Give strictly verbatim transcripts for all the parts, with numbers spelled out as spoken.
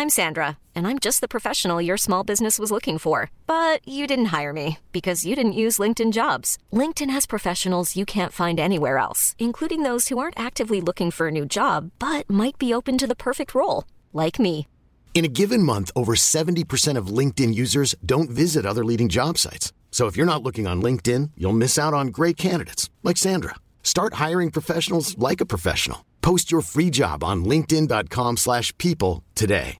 I'm Sandra, and I'm just the professional your small business was looking for. But you didn't hire me because you didn't use LinkedIn Jobs. LinkedIn has professionals you can't find anywhere else, including those who aren't actively looking for a new job, but might be open to the perfect role, like me. In a given month, over seventy percent of LinkedIn users don't visit other leading job sites. So if you're not looking on LinkedIn, you'll miss out on great candidates like Sandra. Start hiring professionals like a professional. Post your free job on linkedin.com slash people today.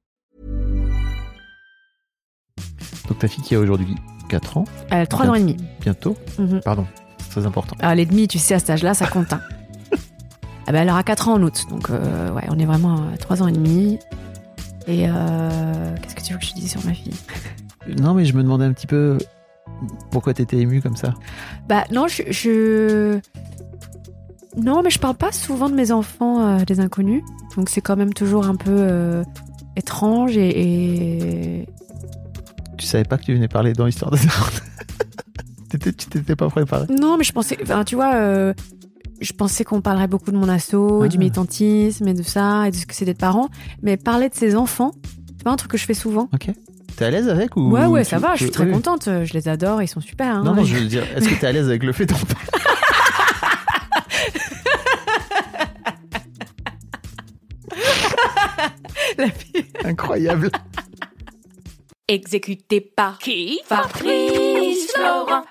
Donc ta fille qui a aujourd'hui quatre ans. Elle a trois ans et demi. Bientôt. Mm-hmm. Pardon, c'est très important. Ah, les demi, tu sais, à cet âge-là, ça compte. Hein. Ah ben, elle aura quatre ans en août. Donc euh, ouais, on est vraiment à trois ans et demi. Et euh, qu'est-ce que tu veux que je te dise sur ma fille ? Non, mais je me demandais un petit peu pourquoi t'étais émue comme ça. Bah non, je, je... Non, mais je parle pas souvent de mes enfants euh, des inconnus. Donc c'est quand même toujours un peu euh, étrange et, et... Tu savais pas que tu venais parler dans l'histoire de Daronne. Tu t'étais pas préparé. Non, mais je pensais... Enfin, tu vois... Euh... Je pensais qu'on parlerait beaucoup de mon asso, ah. du militantisme et de ça, et de ce que c'est d'être parent. Mais parler de ses enfants, c'est pas un truc que je fais souvent. Ok. T'es à l'aise avec ou Ouais, ouais, tu, ça va, tu, je suis très oui. contente. Je les adore, ils sont super. Hein, non, ouais. non, je veux dire, est-ce que t'es à l'aise avec le fait d'en parler ? La fille. Incroyable. Exécuté par qui ? Fabrice Florent.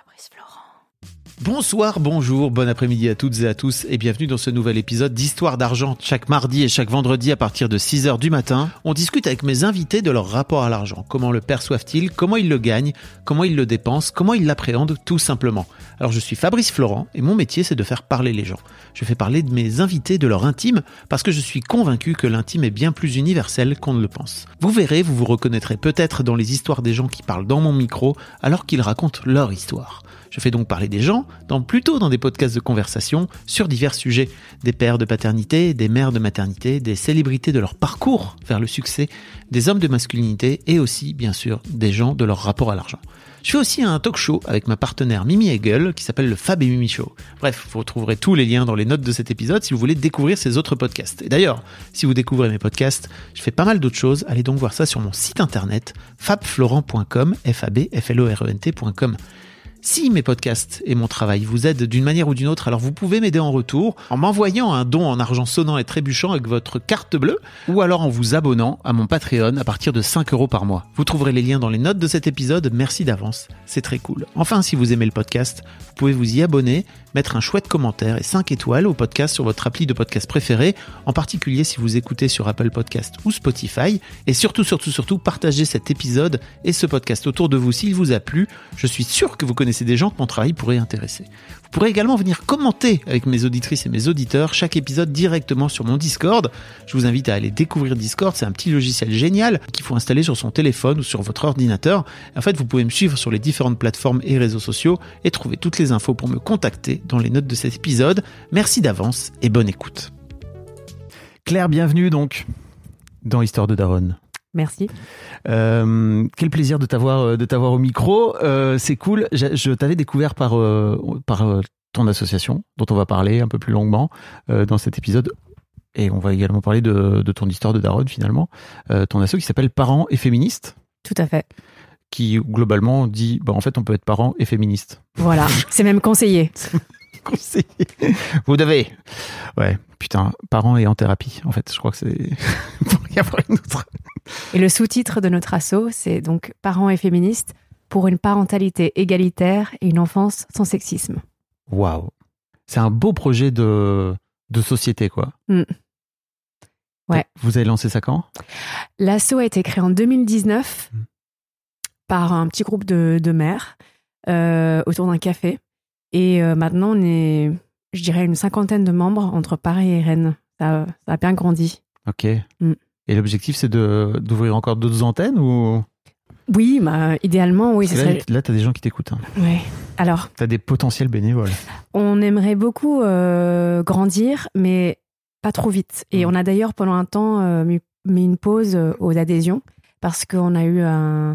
Bonsoir, bonjour, bon après-midi à toutes et à tous et bienvenue dans ce nouvel épisode d'Histoire d'argent. Chaque mardi et chaque vendredi à partir de six heures du matin, on discute avec mes invités de leur rapport à l'argent. Comment le perçoivent-ils ? Comment ils le gagnent ? Comment ils le dépensent ? Comment ils l'appréhendent tout simplement ? Alors je suis Fabrice Florent et mon métier c'est de faire parler les gens. Je fais parler de mes invités de leur intime parce que je suis convaincu que l'intime est bien plus universel qu'on ne le pense. Vous verrez, vous vous reconnaîtrez peut-être dans les histoires des gens qui parlent dans mon micro alors qu'ils racontent leur histoire. Je fais donc parler des gens, dans, plutôt dans des podcasts de conversation, sur divers sujets. Des pères de paternité, des mères de maternité, des célébrités de leur parcours vers le succès, des hommes de masculinité et aussi, bien sûr, des gens de leur rapport à l'argent. Je fais aussi un talk show avec ma partenaire Mimi Hegel qui s'appelle le Fab et Mimi Show. Bref, vous retrouverez tous les liens dans les notes de cet épisode si vous voulez découvrir ces autres podcasts. Et d'ailleurs, si vous découvrez mes podcasts, je fais pas mal d'autres choses. Allez donc voir ça sur mon site internet fabflorent point com, F A B F L O R E N T point com. Si mes podcasts et mon travail vous aident d'une manière ou d'une autre, alors vous pouvez m'aider en retour en m'envoyant un don en argent sonnant et trébuchant avec votre carte bleue ou alors en vous abonnant à mon Patreon à partir de cinq euros par mois. Vous trouverez les liens dans les notes de cet épisode. Merci d'avance, c'est très cool. Enfin, si vous aimez le podcast, vous pouvez vous y abonner, mettre un chouette commentaire et cinq étoiles au podcast sur votre appli de podcast préféré, en particulier si vous écoutez sur Apple Podcast ou Spotify. Et surtout, surtout, surtout, partagez cet épisode et ce podcast autour de vous s'il vous a plu. Je suis sûr que vous connaissez c'est des gens que mon travail pourrait intéresser. Vous pourrez également venir commenter avec mes auditrices et mes auditeurs chaque épisode directement sur mon Discord. Je vous invite à aller découvrir Discord, c'est un petit logiciel génial qu'il faut installer sur son téléphone ou sur votre ordinateur. En fait, vous pouvez me suivre sur les différentes plateformes et réseaux sociaux et trouver toutes les infos pour me contacter dans les notes de cet épisode. Merci d'avance et bonne écoute. Claire, bienvenue donc dans Histoire de Daronne. Merci. Euh, quel plaisir de t'avoir de t'avoir au micro. Euh, c'est cool. Je, je t'avais découvert par euh, par euh, ton association, dont on va parler un peu plus longuement euh, dans cet épisode. Et on va également parler de, de ton histoire de daronne finalement. Euh, ton asso qui s'appelle Parents et Féministes. Tout à fait. Qui globalement dit, bah en fait, on peut être parent et féministe. Voilà. C'est même conseillé. Conseillé. Vous devez. Ouais. Putain, parents et en thérapie. En fait, je crois que c'est pour y avoir une autre. Et le sous-titre de notre asso, c'est donc Parents et féministes pour une parentalité égalitaire et une enfance sans sexisme. Waouh. C'est un beau projet de, de société, quoi. Mm. Ouais. Vous avez lancé ça quand ? L'asso a été créé en deux mille dix-neuf mm. par un petit groupe de, de mères euh, autour d'un café. Et euh, maintenant, on est, je dirais, une cinquantaine de membres entre Paris et Rennes. Ça, ça a bien grandi. Ok. Mm. Et l'objectif, c'est de, d'ouvrir encore d'autres antennes ou... Oui, bah, idéalement, oui. Là, serait... là tu as des gens qui t'écoutent. Hein. Oui. Alors... Tu as des potentiels bénévoles. On aimerait beaucoup euh, grandir, mais pas trop vite. Et mmh. on a d'ailleurs, pendant un temps, euh, mis, mis une pause aux adhésions parce qu'on a eu un,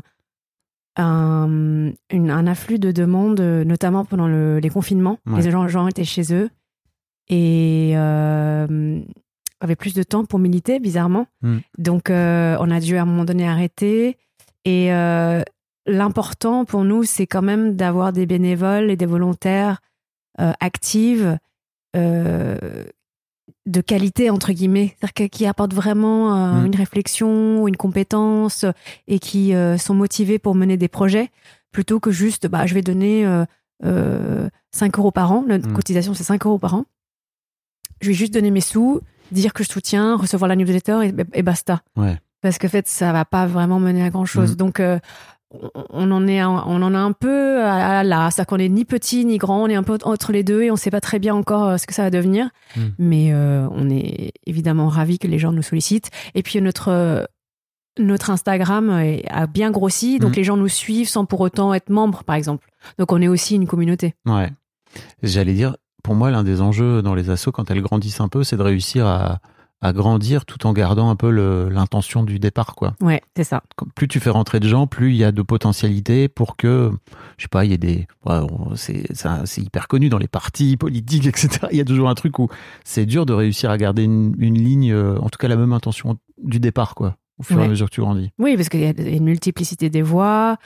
un, une, un afflux de demandes, notamment pendant le, les confinements. Ouais. Les gens, gens étaient chez eux. Et... Euh, avait plus de temps pour militer, bizarrement. Mm. Donc, euh, on a dû à un moment donné arrêter. Et euh, l'important pour nous, c'est quand même d'avoir des bénévoles et des volontaires euh, actifs, euh, de qualité, entre guillemets, c'est-à-dire qui apportent vraiment euh, mmh. une réflexion, une compétence et qui euh, sont motivés pour mener des projets, plutôt que juste, bah, je vais donner euh, euh, cinq euros par an. Notre mmh. cotisation, c'est cinq euros par an. Je vais juste donner mes sous, dire que je soutiens, recevoir la newsletter et, et basta. Ouais. Parce que, en fait, ça va pas vraiment mener à grand-chose. Mmh. Donc, euh, on en est, un, on en a un peu à là, c'est-à-dire qu'on est ni petit ni grand, on est un peu entre les deux et on sait pas très bien encore ce que ça va devenir. Mm. Mais euh, on est évidemment ravis que les gens nous sollicitent. Et puis notre notre Instagram a bien grossi, donc mm. les gens nous suivent sans pour autant être membres, par exemple. Donc on est aussi une communauté. Ouais. J'allais dire, pour moi, l'un des enjeux dans les assos quand elles grandissent un peu, c'est de réussir à à grandir tout en gardant un peu le, l'intention du départ, quoi. Ouais, c'est ça. Plus tu fais rentrer de gens, plus il y a de potentialités pour que, je sais pas, il y ait des, ouais, c'est, ça, c'est hyper connu dans les partis politiques, et cetera. Il y a toujours un truc où c'est dur de réussir à garder une, une ligne, en tout cas la même intention du départ, quoi, au fur ouais. et à mesure que tu grandis. Oui, parce qu'il y a une multiplicité des voix,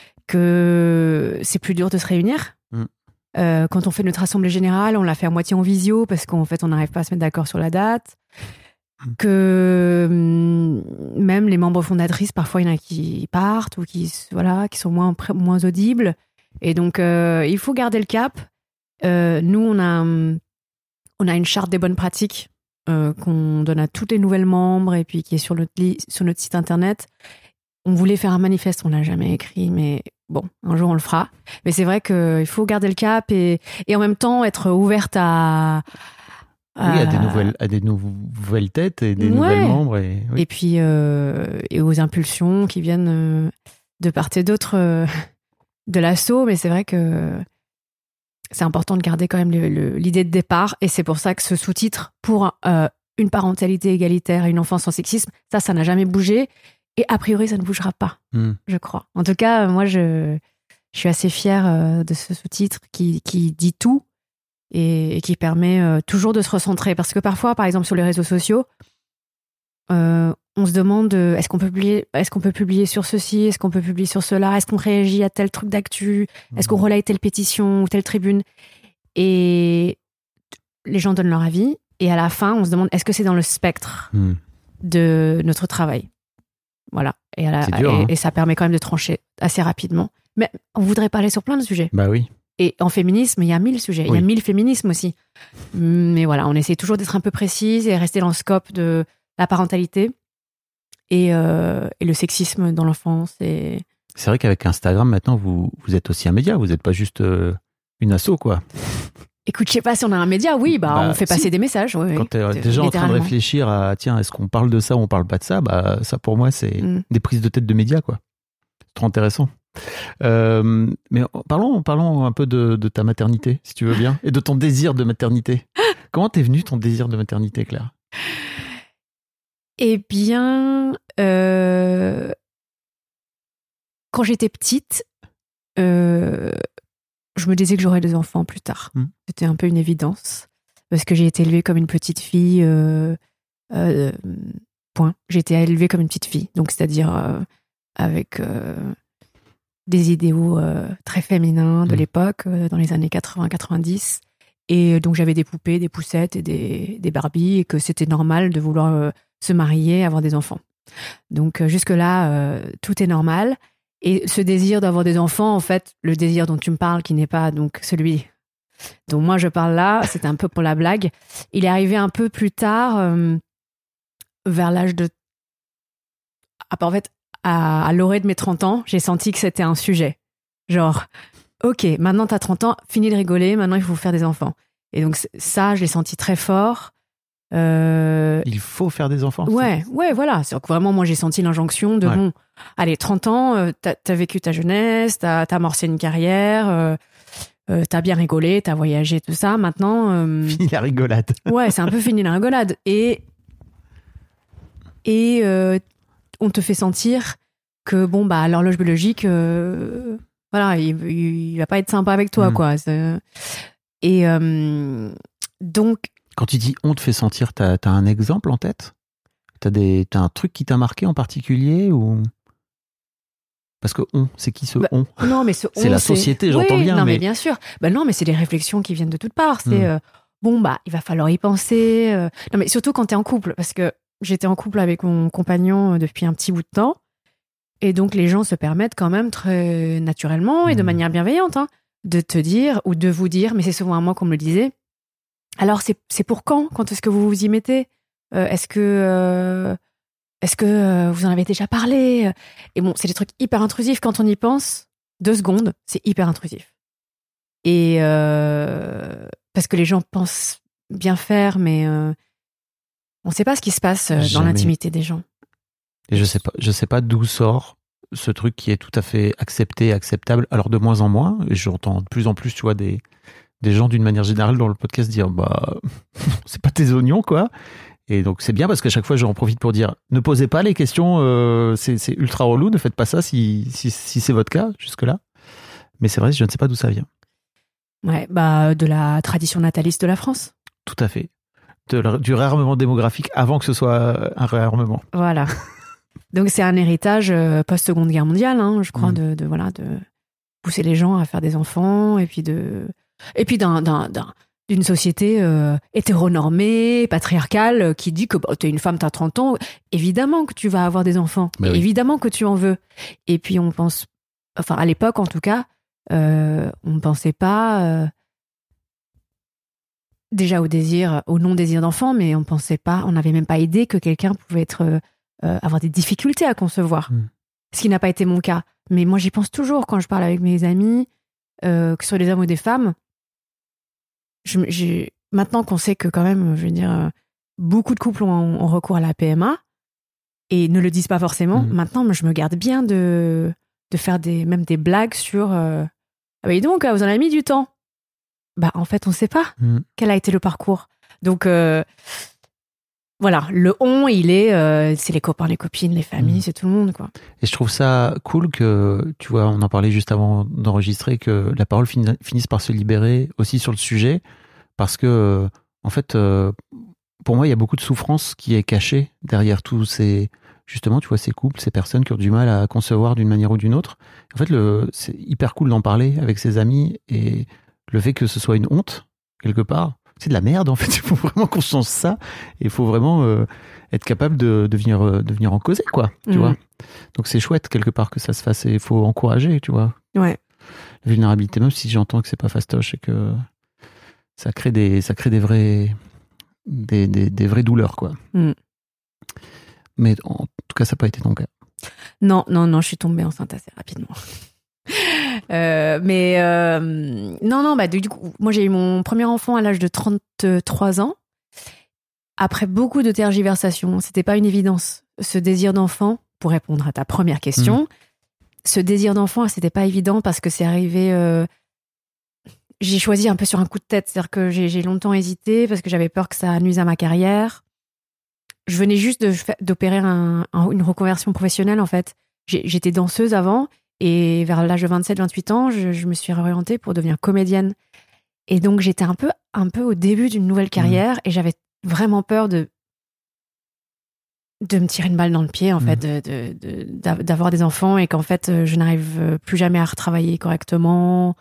que c'est plus dur de se réunir. Mm. Euh, quand on fait notre assemblée générale, on la fait à moitié en visio parce qu'en fait, on n'arrive pas à se mettre d'accord sur la date. Que même les membres fondatrices, parfois il y en a qui partent ou qui, voilà, qui sont moins, moins audibles. Et donc, euh, il faut garder le cap. Euh, nous, on a, on a une charte des bonnes pratiques euh, qu'on donne à tous les nouvelles membres et puis qui est sur notre, li- sur notre site internet. On voulait faire un manifeste, on ne l'a jamais écrit, mais bon, un jour on le fera. Mais c'est vrai qu'il faut garder le cap et, et en même temps être ouverte à... Oui, à des nouvelles, à des nouvelles têtes et des ouais. nouvelles membres. Et, oui. et puis, euh, et aux impulsions qui viennent euh, de part et d'autre euh, de l'assaut. Mais c'est vrai que c'est important de garder quand même le, le, l'idée de départ. Et c'est pour ça que ce sous-titre pour euh, une parentalité égalitaire et une enfance sans sexisme, ça, ça n'a jamais bougé. Et a priori, ça ne bougera pas, mm. je crois. En tout cas, moi, je, je suis assez fière euh, de ce sous-titre qui, qui dit tout. Et, et qui permet euh, toujours de se recentrer. Parce que parfois, par exemple, sur les réseaux sociaux, euh, on se demande euh, est-ce qu'on peut publier, est-ce qu'on peut publier sur ceci, est-ce qu'on peut publier sur cela, est-ce qu'on réagit à tel truc d'actu, mmh. est-ce qu'on relaye telle pétition ou telle tribune. Et les gens donnent leur avis. Et à la fin, on se demande est-ce que c'est dans le spectre mmh. de notre travail. Voilà. Et, à la, dur, et, hein. et ça permet quand même de trancher assez rapidement. Mais on voudrait parler sur plein de sujets. Bah oui. Et en féminisme, il y a mille sujets. Oui. Il y a mille féminismes aussi. Mais voilà, on essaie toujours d'être un peu précise et rester dans le scope de la parentalité et, euh, et le sexisme dans l'enfance. Et... C'est vrai qu'avec Instagram, maintenant, vous, vous êtes aussi un média. Vous n'êtes pas juste euh, une asso, quoi. Écoute, je sais pas si on a un média. Oui, bah, bah on fait passer si. des messages. Oui, Quand tu es déjà en train de réfléchir à, tiens, est-ce qu'on parle de ça ou on parle pas de ça, bah, ça, pour moi, c'est mm. des prises de tête de médias, quoi. C'est trop intéressant. Euh, mais parlons, parlons un peu de, de ta maternité, si tu veux bien, et de ton désir de maternité. Comment t'es venu ton désir de maternité, Claire ? Eh bien, euh, quand j'étais petite, euh, je me disais que j'aurais des enfants plus tard. Mmh. C'était un peu une évidence, parce que j'ai été élevée comme une petite fille. Euh, euh, point. J'ai été élevée comme une petite fille, donc c'est-à-dire euh, avec... Euh, des idéaux euh, très féminins de mmh. l'époque, euh, dans les années quatre-vingts quatre-vingt-dix. Et donc, j'avais des poupées, des poussettes et des, des Barbies, et que c'était normal de vouloir euh, se marier, avoir des enfants. Donc, euh, jusque-là, euh, tout est normal. Et ce désir d'avoir des enfants, en fait, le désir dont tu me parles, qui n'est pas donc celui dont moi je parle là, c'était un peu pour la blague, il est arrivé un peu plus tard, euh, vers l'âge de... Ah, en fait, à, à l'orée de mes trente ans, j'ai senti que c'était un sujet. Genre, ok, maintenant t'as trente ans, fini de rigoler, maintenant il faut faire des enfants. Et donc ça, je l'ai senti très fort. Euh... Il faut faire des enfants. Ouais, ouais, voilà. C'est que vraiment, moi, j'ai senti l'injonction de, ouais. bon, allez, trente ans, euh, t'as, t'as vécu ta jeunesse, t'as, t'as amorcé une carrière, euh, euh, t'as bien rigolé, t'as voyagé, tout ça. Maintenant... Euh... Fini la rigolade. Ouais, c'est un peu fini la rigolade. Et, et euh, on te fait sentir que, bon, bah, l'horloge biologique, euh, voilà, il, il, il va pas être sympa avec toi, mmh. quoi. C'est... Et euh, donc... Quand tu dis on te fait sentir, t'as, t'as un exemple en tête? T'as, des, t'as un truc qui t'a marqué en particulier ou... Parce que on, c'est qui ce bah, on? Non, mais ce c'est on, la c'est... société, j'entends oui, bien. Non, mais... mais bien sûr. Bah non, mais c'est des réflexions qui viennent de toutes parts. C'est Mm. euh, bon, bah, il va falloir y penser. Euh... Non, mais surtout quand t'es en couple, parce que j'étais en couple avec mon compagnon depuis un petit bout de temps, et donc les gens se permettent quand même très naturellement et de Mm. manière bienveillante hein, de te dire ou de vous dire, mais c'est souvent à moi qu'on me le disait. Alors c'est c'est pour quand? Quand est-ce que vous vous y mettez? euh, Est-ce que euh... Est-ce que euh, vous en avez déjà parlé? Et bon, c'est des trucs hyper intrusifs. Quand on y pense, deux secondes, c'est hyper intrusif. Et euh, parce que les gens pensent bien faire, mais euh, on ne sait pas ce qui se passe euh, dans Jamais. l'intimité des gens. Et je sais pas, je sais pas d'où sort ce truc qui est tout à fait accepté, acceptable. Alors de moins en moins, et j'entends de plus en plus, tu vois, des, des gens d'une manière générale dans le podcast dire, bah, c'est pas tes oignons, quoi. Et donc c'est bien parce qu'à chaque fois j'en profite pour dire ne posez pas les questions, euh, c'est, c'est ultra relou, ne faites pas ça si, si, si c'est votre cas jusque-là. Mais c'est vrai, je ne sais pas d'où ça vient. Ouais, bah de la tradition nataliste de la France. Tout à fait. De la- du réarmement démographique avant que ce soit un réarmement. Voilà. Donc c'est un héritage euh, post-seconde guerre mondiale, hein, je crois, Mmh. de, de voilà de pousser les gens à faire des enfants et puis de et puis d'un d'un, d'un d'une société euh, hétéronormée, patriarcale, euh, qui dit que bah, t'es une femme, t'as trente ans, évidemment que tu vas avoir des enfants, Mais oui. évidemment que tu en veux. Et puis on pense, enfin à l'époque en tout cas, euh, on ne pensait pas euh, déjà au désir, au non-désir d'enfant, mais on pensait pas, on n'avait même pas idée que quelqu'un pouvait être, euh, avoir des difficultés à concevoir. Mm. Ce qui n'a pas été mon cas. Mais moi j'y pense toujours quand je parle avec mes amis, euh, que ce soit des hommes ou des femmes. Je, j'ai, maintenant qu'on sait que quand même, je veux dire, euh, beaucoup de couples ont, ont recours à la P M A et ne le disent pas forcément. Mmh. Maintenant, je me garde bien de, de faire des, même des blagues sur euh, ah bah dis donc, vous en avez mis du temps. Bah en fait, on ne sait pas Mm. quel a été le parcours. Donc euh, voilà, le on, il est, euh, c'est les copains, les copines, les familles, Mmh. c'est tout le monde quoi. Et je trouve ça cool que, tu vois, on en parlait juste avant d'enregistrer, que la parole fin- finisse par se libérer aussi sur le sujet, parce que, euh, en fait, euh, pour moi, il y a beaucoup de souffrance qui est cachée derrière tous ces, justement, tu vois, ces couples, ces personnes qui ont du mal à concevoir d'une manière ou d'une autre. En fait, le, c'est hyper cool d'en parler avec ses amis, et le fait que ce soit une honte, quelque part, c'est de la merde, en fait. Il faut vraiment qu'on change ça, et il faut vraiment euh, être capable de, de, venir, euh, de venir en causer, quoi, tu Mhm. vois. Donc c'est chouette, quelque part, que ça se fasse, et il faut encourager, tu vois. Ouais. La vulnérabilité, même si j'entends que c'est pas fastoche, et que ça crée des, ça crée des vrais, des, des, des vraies douleurs, quoi. Mm. Mais en tout cas, ça n'a pas été ton cas. Non, non, non, je suis tombée enceinte assez rapidement. Euh, mais euh, non, non, bah du coup, moi j'ai eu mon premier enfant à l'âge de trente-trois ans. Après beaucoup de tergiversations, c'était pas une évidence. Ce désir d'enfant, pour répondre à ta première question, mmh. ce désir d'enfant, c'était pas évident parce que c'est arrivé. Euh, j'ai choisi un peu sur un coup de tête, c'est-à-dire que j'ai, j'ai longtemps hésité parce que j'avais peur que ça nuise à ma carrière. Je venais juste de, d'opérer un, un, une reconversion professionnelle en fait. J'ai, j'étais danseuse avant. Et vers l'âge de vingt-sept vingt-huit ans, je, je me suis réorientée pour devenir comédienne. Et donc, j'étais un peu, un peu au début d'une nouvelle carrière mmh. et j'avais vraiment peur de, de me tirer une balle dans le pied, en mmh. fait, de, de, de, d'avoir des enfants et qu'en fait, je n'arrive plus jamais à retravailler correctement.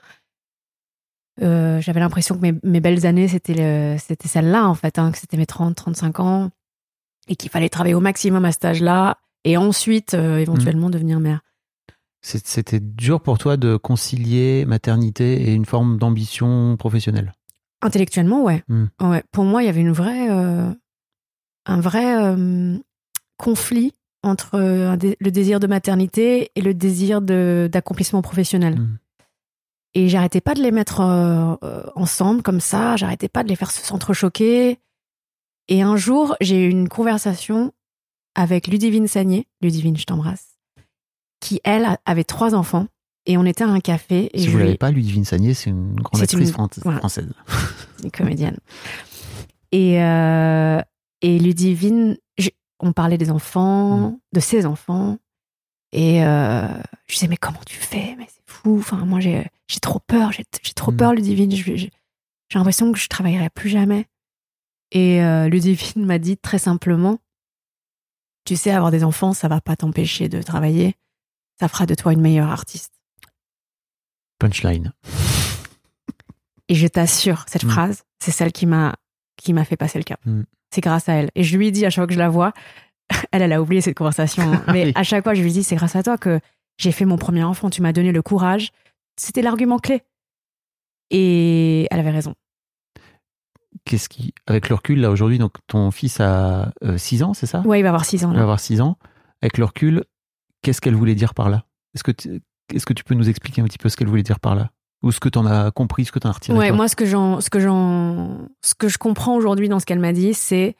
Euh, j'avais l'impression que mes, mes belles années, c'était, le, c'était celle-là, en fait, hein, que c'était mes trente trente-cinq ans et qu'il fallait travailler au maximum à cet âge-là et ensuite, euh, éventuellement, mmh. devenir mère. C'était dur pour toi de concilier maternité et une forme d'ambition professionnelle? Intellectuellement, ouais. Mm. ouais. Pour moi, il y avait une vraie, euh, un vrai euh, conflit entre euh, le désir de maternité et le désir de, d'accomplissement professionnel. Mm. Et j'arrêtais pas de les mettre euh, ensemble comme ça, j'arrêtais pas de les faire s'entrechoquer. Et un jour, j'ai eu une conversation avec Ludivine Sagné. Ludivine, je t'embrasse. Qui, elle, avait trois enfants. Et on était à un café. Et si je vous ne lui... l'avez pas, Ludivine Sagné, c'est une grande c'est actrice une... fran- voilà. française. Une comédienne. Et, euh... et Ludivine, je... on parlait des enfants, mmh. de ses enfants. Et euh... je disais, mais comment tu fais? Mais c'est fou. Enfin, moi, j'ai, j'ai trop peur. J'ai, j'ai trop mmh. peur, Ludivine. Je... J'ai... j'ai l'impression que je ne travaillerai plus jamais. Et euh, Ludivine m'a dit très simplement, tu sais, avoir des enfants, ça va pas t'empêcher de travailler, ça fera de toi une meilleure artiste. Punchline. Et je t'assure, cette mmh. phrase, c'est celle qui m'a, qui m'a fait passer le cap. Mmh. C'est grâce à elle. Et je lui dis à chaque fois que je la vois, elle, elle a oublié cette conversation, mais oui. à chaque fois je lui dis, c'est grâce à toi que j'ai fait mon premier enfant, tu m'as donné le courage. C'était l'argument clé. Et elle avait raison. Qu'est-ce qui, avec le recul, là, aujourd'hui, donc ton fils a euh, six ans, c'est ça ? Ouais, il va avoir six ans. Là. Il va avoir six ans. Avec le recul, qu'est-ce qu'elle voulait dire par là ? Est-ce que, tu, est-ce que tu peux nous expliquer un petit peu ce qu'elle voulait dire par là ? Ou ce que tu en as compris, ce que tu en as retiré ? Ouais, toi moi, ce que, j'en, ce, que j'en, ce que je comprends aujourd'hui dans ce qu'elle m'a dit, c'est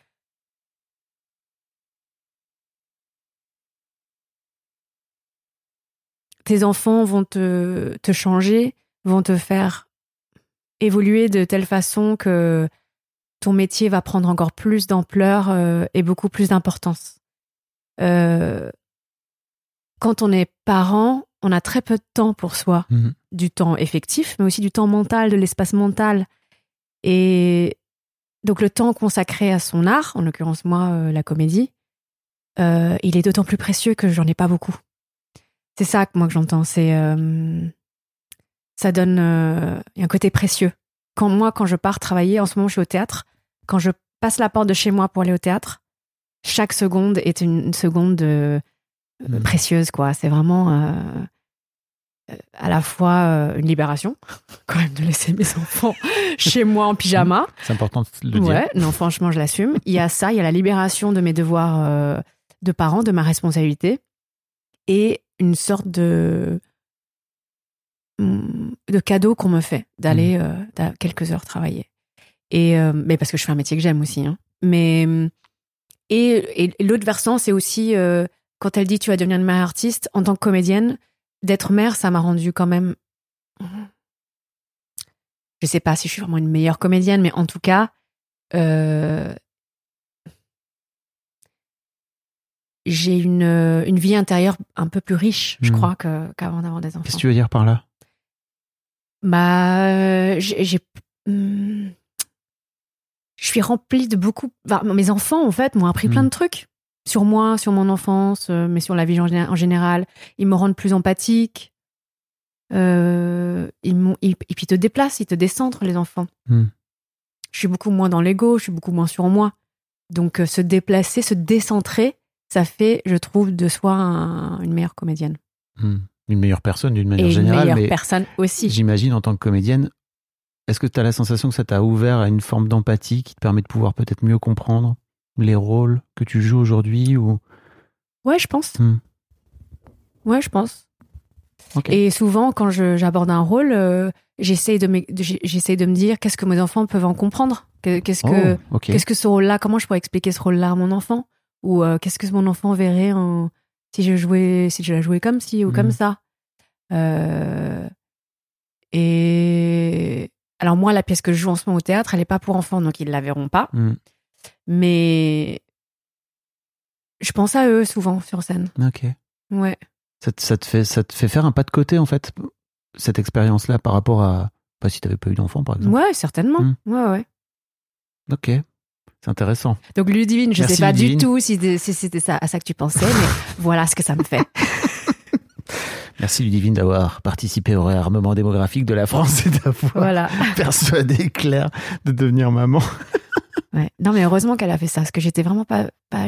tes enfants vont te, te changer, vont te faire évoluer de telle façon que ton métier va prendre encore plus d'ampleur euh, et beaucoup plus d'importance. Euh, quand on est parent, on a très peu de temps pour soi, mmh. du temps effectif, mais aussi du temps mental, de l'espace mental. Et donc le temps consacré à son art, en l'occurrence moi, euh, la comédie, euh, il est d'autant plus précieux que j'en ai pas beaucoup. C'est ça que moi que j'entends, c'est euh, ça donne euh, y a un côté précieux. Quand moi, quand je pars travailler, en ce moment je suis au théâtre, quand je passe la porte de chez moi pour aller au théâtre, chaque seconde est une, une seconde euh, mmh. précieuse, quoi. C'est vraiment euh, à la fois euh, une libération, quand même, de laisser mes enfants chez moi en pyjama. C'est important de le dire. Ouais, non, franchement, je l'assume. Il y a ça, il y a la libération de mes devoirs euh, de parents, de ma responsabilité, et une sorte de de cadeau qu'on me fait d'aller mmh. euh, quelques heures travailler. Et euh, mais parce que je fais un métier que j'aime aussi. Hein. Mais et, et l'autre versant, c'est aussi euh, quand elle dit tu vas devenir une mère artiste, en tant que comédienne, d'être mère, ça m'a rendu quand même. Je sais pas si je suis vraiment une meilleure comédienne, mais en tout cas, euh, j'ai une une vie intérieure un peu plus riche, mmh. je crois, que, qu'avant d'avoir des enfants. Qu'est-ce que tu veux dire par là ? Bah, j'ai, j'ai hum, je suis remplie de beaucoup. Enfin, mes enfants, en fait, m'ont appris mmh. plein de trucs sur moi, sur mon enfance, mais sur la vie en général. Ils me rendent plus empathique. Euh, ils m'ont, ils, et puis ils te déplacent, ils te décentrent, les enfants. Mmh. Je suis beaucoup moins dans l'ego, je suis beaucoup moins sur moi. Donc, se déplacer, se décentrer, ça fait, je trouve, de soi un, une meilleure comédienne. Mmh. Une meilleure personne d'une manière et générale. Une meilleure mais personne aussi. J'imagine, en tant que comédienne, est-ce que tu as la sensation que ça t'a ouvert à une forme d'empathie qui te permet de pouvoir peut-être mieux comprendre les rôles que tu joues aujourd'hui ou... Ouais, je pense. Mmh. Ouais, je pense. Okay. Et souvent, quand je, j'aborde un rôle, euh, j'essaye, de me, de, j'essaye de me dire qu'est-ce que mes enfants peuvent en comprendre. Qu'est-ce que, oh, okay. qu'est-ce que ce rôle-là, comment je pourrais expliquer ce rôle-là à mon enfant ? Ou euh, qu'est-ce que mon enfant verrait en... si je jouais, si je la jouais comme ci ou mmh. comme ça. Euh... Et alors moi, la pièce que je joue en ce moment au théâtre, elle n'est pas pour enfants, donc ils la verront pas. Mmh. Mais je pense à eux souvent sur scène. Ok. Ouais. Ça te, ça te fait, ça te fait faire un pas de côté en fait, cette expérience-là par rapport à, pas si t'avais pas eu d'enfant par exemple. Ouais, certainement. Mmh. Ouais, ouais. Ok. C'est intéressant. Donc Ludivine, je ne sais pas Ludivine. du tout si, si c'était ça, à ça que tu pensais, mais voilà ce que ça me fait. Merci Ludivine d'avoir participé au réarmement démographique de la France et d'avoir voilà. persuadé Claire de devenir maman. Ouais. Non mais heureusement qu'elle a fait ça, parce que j'étais vraiment pas, pas...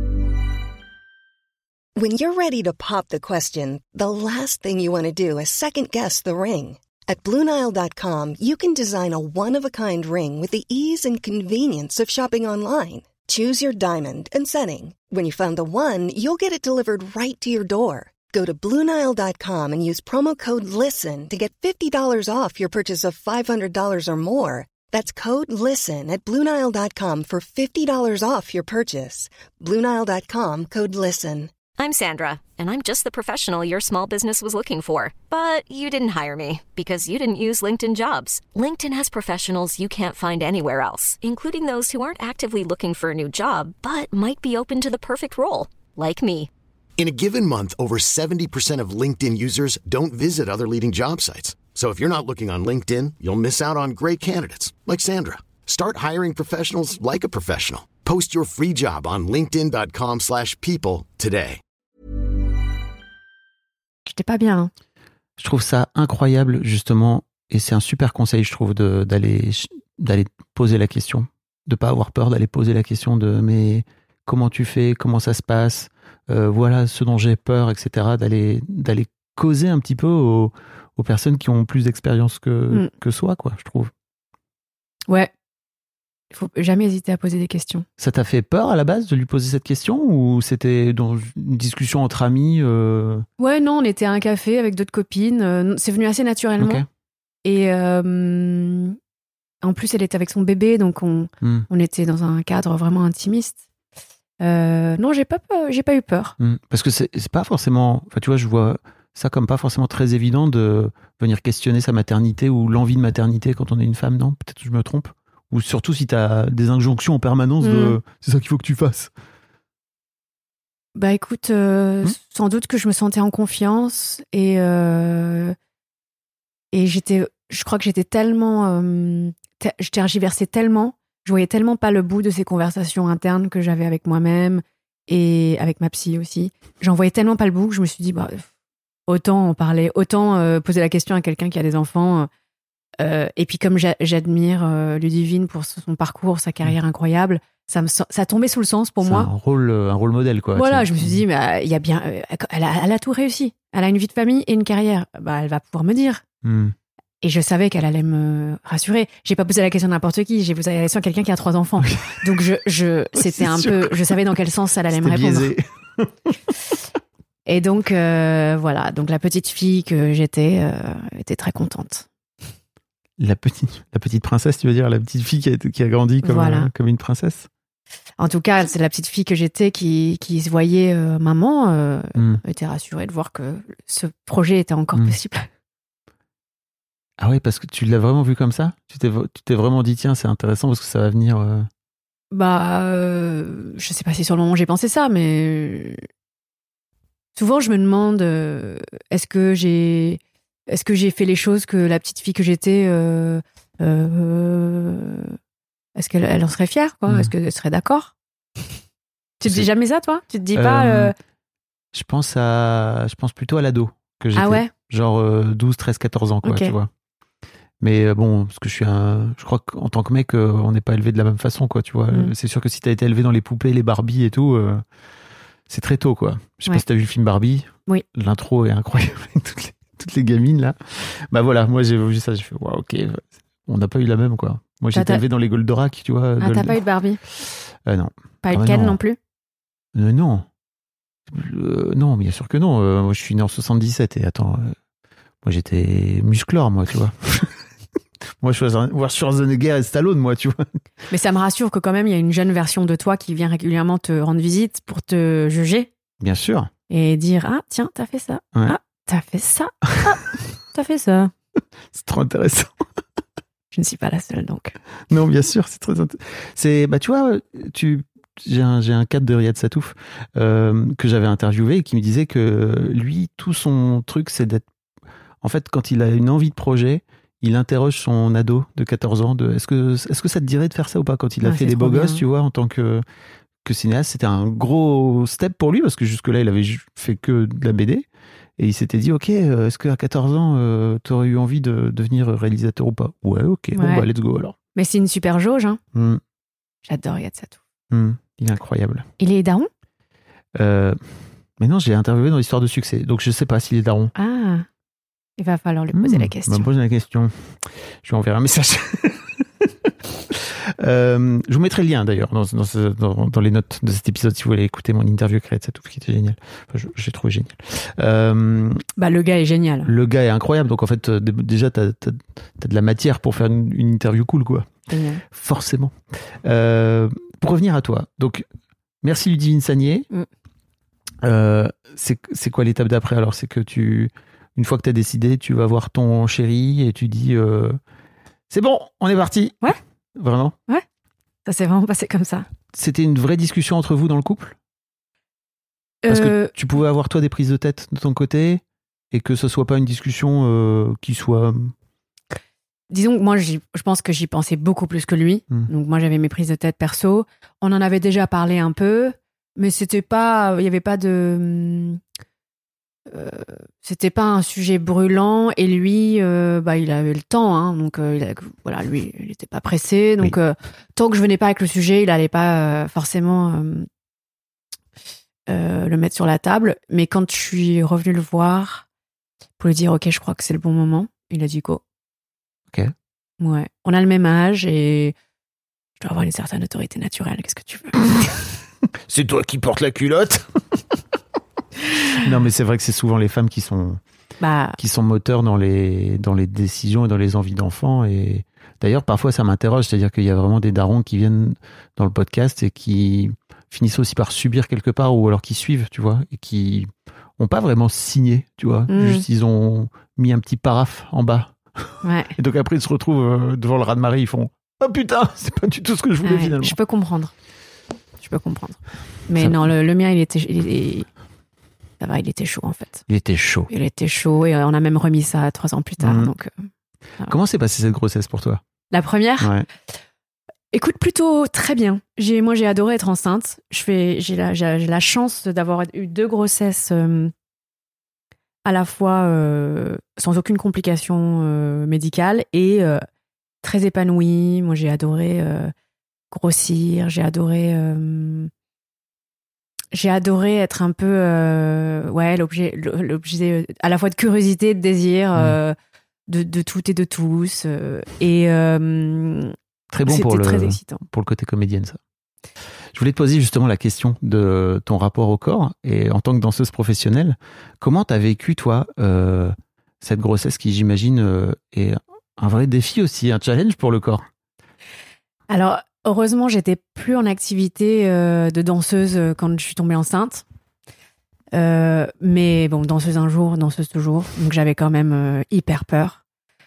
When you're ready to pop the question, the last thing you want to do is second guess the ring. At Blue Nile dot com, you can design a one-of-a-kind ring with the ease and convenience of shopping online. Choose your diamond and setting. When you find the one, you'll get it delivered right to your door. Go to Blue Nile dot com and use promo code LISTEN to get fifty dollars off your purchase of five hundred dollars or more. That's code LISTEN at Blue Nile dot com for fifty dollars off your purchase. Blue Nile dot com, code LISTEN. I'm Sandra, and I'm just the professional your small business was looking for. But you didn't hire me because you didn't use LinkedIn Jobs. LinkedIn has professionals you can't find anywhere else, including those who aren't actively looking for a new job, but might be open to the perfect role, like me. In a given month, over seventy percent of LinkedIn users don't visit other leading job sites. So if you're not looking on LinkedIn, you'll miss out on great candidates, like Sandra. Start hiring professionals like a professional. Post your free job on linkedin.com slash people today. J'étais pas bien. Hein. Je trouve ça incroyable, justement, et c'est un super conseil, je trouve, de, d'aller, d'aller poser la question. De pas avoir peur d'aller poser la question de « mais comment tu fais, comment ça se passe, euh, voilà ce dont j'ai peur, et cetera » D'aller, d'aller causer un petit peu aux, aux personnes qui ont plus d'expérience que, mm. que soi, quoi, je trouve. Ouais. Il faut jamais hésiter à poser des questions. Ça t'a fait peur à la base de lui poser cette question ou c'était dans une discussion entre amis euh... Ouais, non, on était à un café avec d'autres copines. C'est venu assez naturellement. Okay. Et euh, en plus, elle était avec son bébé, donc on, mm. on était dans un cadre vraiment intimiste. Euh, non, j'ai pas, j'ai pas eu peur. Mm. Parce que c'est, c'est pas forcément... Enfin, tu vois, je vois ça comme pas forcément très évident de venir questionner sa maternité ou l'envie de maternité quand on est une femme, non ? Peut-être que je me trompe. Ou surtout si tu as des injonctions en permanence de mmh. c'est ça qu'il faut que tu fasses. Bah écoute, euh, mmh. sans doute que je me sentais en confiance et, euh, et j'étais, je crois que j'étais tellement, euh, ter- je tergiversais tellement, je voyais tellement pas le bout de ces conversations internes que j'avais avec moi-même et avec ma psy aussi. J'en voyais tellement pas le bout que je me suis dit, bah, autant en parler, autant euh, poser la question à quelqu'un qui a des enfants. Euh, et puis comme j'a- j'admire euh, Ludivine pour son parcours, sa carrière incroyable, ça me ça a tombé sous le sens pour c'est moi. Un rôle, un rôle modèle quoi. Voilà, je me suis dit, mais il y a bien, euh, elle, a, elle a tout réussi. Elle a une vie de famille et une carrière. Bah, elle va pouvoir me dire. Mm. Et je savais qu'elle allait me rassurer. J'ai pas posé la question à n'importe qui. J'ai posé la question à quelqu'un qui a trois enfants. Donc je, je, c'était un peu, je savais dans quel sens elle allait c'était me répondre. Biaisé. Et donc euh, voilà, donc la petite fille que j'étais euh, était très contente. La petite, la petite princesse, tu veux dire, la petite fille qui a, qui a grandi comme, voilà. euh, comme une princesse. En tout cas, c'est la petite fille que j'étais qui, qui se voyait euh, maman, euh, mm. était rassurée de voir que ce projet était encore mm. possible. Ah oui, parce que tu l'as vraiment vu comme ça ? Tu t'es, tu t'es vraiment dit, tiens, c'est intéressant parce que ça va venir... Euh... Bah, euh, je sais pas si sur le moment j'ai pensé ça, mais souvent je me demande, euh, est-ce que j'ai... Est-ce que j'ai fait les choses que la petite fille que j'étais, euh, euh, est-ce qu'elle elle en serait fière quoi ? Mmh. Est-ce qu'elle serait d'accord ? Tu te dis jamais ça, toi ? Tu te dis pas euh... Euh, Je pense à, je pense plutôt à l'ado que j'étais. Ah ouais ? Genre euh, douze, treize, quatorze ans, quoi, okay. Tu vois. Mais euh, bon, parce que je suis un, je crois qu'en tant que mec, euh, on n'est pas élevé de la même façon, quoi, tu vois. Mmh. C'est sûr que si t'as été élevé dans les poupées, les Barbie et tout, euh, c'est très tôt, quoi. Je sais ouais. pas si t'as vu le film Barbie. Oui. L'intro est incroyable avec toutes les toutes les gamines là, bah voilà, moi j'ai vu ça, j'ai fait waouh, ok, on n'a pas eu la même quoi. Moi j'ai été élevé dans les Goldorak, tu vois. Ah, t'as pas eu de Barbie ? euh, Non. Pas eu de Ken non, non plus ? euh, Non. Euh, non, bien sûr que non. Euh, moi je suis né en soixante-dix-sept et attends, euh, moi j'étais musclore, moi, tu vois. Moi je suis voir Schwarzenegger et Stallone, moi, tu vois. Mais ça me rassure que quand même il y a une jeune version de toi qui vient régulièrement te rendre visite pour te juger. Bien sûr. Et dire ah tiens t'as fait ça. Ouais. Ah t'as fait ça. Ah, t'as fait ça. C'est trop intéressant. Je ne suis pas la seule, donc. Non, bien sûr, c'est très intéressant. C'est, bah, tu vois, tu, j'ai un, j'ai un cadre de Riyad Satouf euh, que j'avais interviewé et qui me disait que lui, tout son truc, c'est d'être... En fait, quand il a une envie de projet, il interroge son ado de quatorze ans de est-ce que, est-ce que ça te dirait de faire ça ou pas quand il a ah, fait Les Beaux Gosses, tu vois, en tant que, que cinéaste. C'était un gros step pour lui parce que jusque-là, il avait fait que de la B D. Et il s'était dit, ok, euh, est-ce qu'à quatorze ans, euh, t'aurais eu envie de devenir réalisateur ou pas ? Ouais, ok, ouais. Bon bah let's go alors. Mais c'est une super jauge, hein. Mm. J'adore Riyad Satouf. Mm. Il est incroyable. Il est daron ? euh, Mais non, j'ai interviewé dans l'histoire de succès, donc je sais pas s'il est daron. Ah, il va falloir lui poser mm. la question. Il va me poser la question. Je lui enverrai un message. Euh, je vous mettrai le lien d'ailleurs dans, dans, ce, dans, dans les notes de cet épisode si vous voulez écouter mon interview avec Riyad Satouf qui était génial. Enfin, je, j'ai trouvé génial. Euh, bah, le gars est génial. Le gars est incroyable. Donc en fait, euh, déjà, t'as, t'as, t'as de la matière pour faire une, une interview cool, quoi. Génial. Forcément. Euh, pour revenir à toi. Donc, merci Ludivine Sagnier. Mm. Euh, c'est, c'est quoi l'étape d'après alors ? C'est que tu, une fois que t'as décidé, tu vas voir ton chéri et tu dis euh, c'est bon, on est parti. Ouais. Vraiment ? Ouais, ça s'est vraiment passé comme ça. C'était une vraie discussion entre vous dans le couple ? Parce euh... que tu pouvais avoir toi des prises de tête de ton côté et que ce soit pas une discussion euh, qui soit... disons que moi, j'y, je pense que j'y pensais beaucoup plus que lui. Mmh. Donc moi, j'avais mes prises de tête perso. On en avait déjà parlé un peu, mais c'était pas, il y avait pas de, euh, c'était pas un sujet brûlant. Et lui, euh, bah, il avait le temps, hein, donc euh, il a, voilà, lui, il était pas pressé. Donc oui. euh, tant que je venais pas avec le sujet, il allait pas euh, forcément euh, euh, le mettre sur la table. Mais quand je suis revenue le voir pour lui dire, ok, je crois que c'est le bon moment, il a dit go. Ok. Ouais. On a le même âge et je dois avoir une certaine autorité naturelle. Qu'est-ce que tu veux? C'est toi qui portes la culotte. Non, mais c'est vrai que c'est souvent les femmes qui sont, bah... qui sont moteurs dans les, dans les décisions et dans les envies d'enfants. Et d'ailleurs, parfois, ça m'interroge. C'est-à-dire qu'il y a vraiment des darons qui viennent dans le podcast et qui finissent aussi par subir quelque part ou alors qui suivent, tu vois, et qui n'ont pas vraiment signé, tu vois. Mmh. Juste, ils ont mis un petit paraphe en bas. Ouais. Et donc après, ils se retrouvent devant le raz-de-marée, ils font « Oh putain, c'est pas du tout ce que je voulais ouais, finalement. » Je peux comprendre. Je peux comprendre. Mais ça... non, le, le mien, il était, il, il, ça va, il était chaud en fait. Il était chaud. Il était chaud et on a même remis ça trois ans plus tard. Mmh. Donc, euh, voilà. Comment s'est passée cette grossesse pour toi? La première ouais. Écoute, plutôt très bien. J'ai, moi, j'ai adoré être enceinte. Je fais, j'ai, la, j'ai, j'ai la chance d'avoir eu deux grossesses euh, à la fois euh, sans aucune complication euh, médicale et euh, très épanouie. Moi, j'ai adoré euh, grossir, j'ai adoré, euh, j'ai adoré être un peu, euh, ouais, l'objet, l'objet à la fois de curiosité, de désir, mmh. euh, de, de tout et de tous. Euh, et euh, très bon pour le, très excitant. Pour le côté comédienne, ça. Je voulais te poser justement la question de ton rapport au corps et en tant que danseuse professionnelle, comment t'as vécu toi euh, cette grossesse qui j'imagine euh, est un vrai défi aussi, un challenge pour le corps? Alors heureusement j'étais plus en activité euh, de danseuse quand je suis tombée enceinte, euh, mais bon danseuse un jour, danseuse toujours, donc j'avais quand même euh, hyper peur.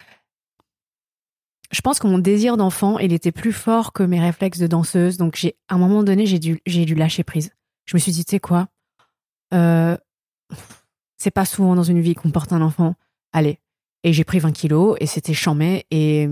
Je pense que mon désir d'enfant, il était plus fort que mes réflexes de danseuse. Donc, j'ai, à un moment donné, j'ai dû, j'ai dû lâcher prise. Je me suis dit, tu sais quoi, euh, c'est pas souvent dans une vie qu'on porte un enfant. Allez. Et j'ai pris vingt kilos et c'était chambé. Et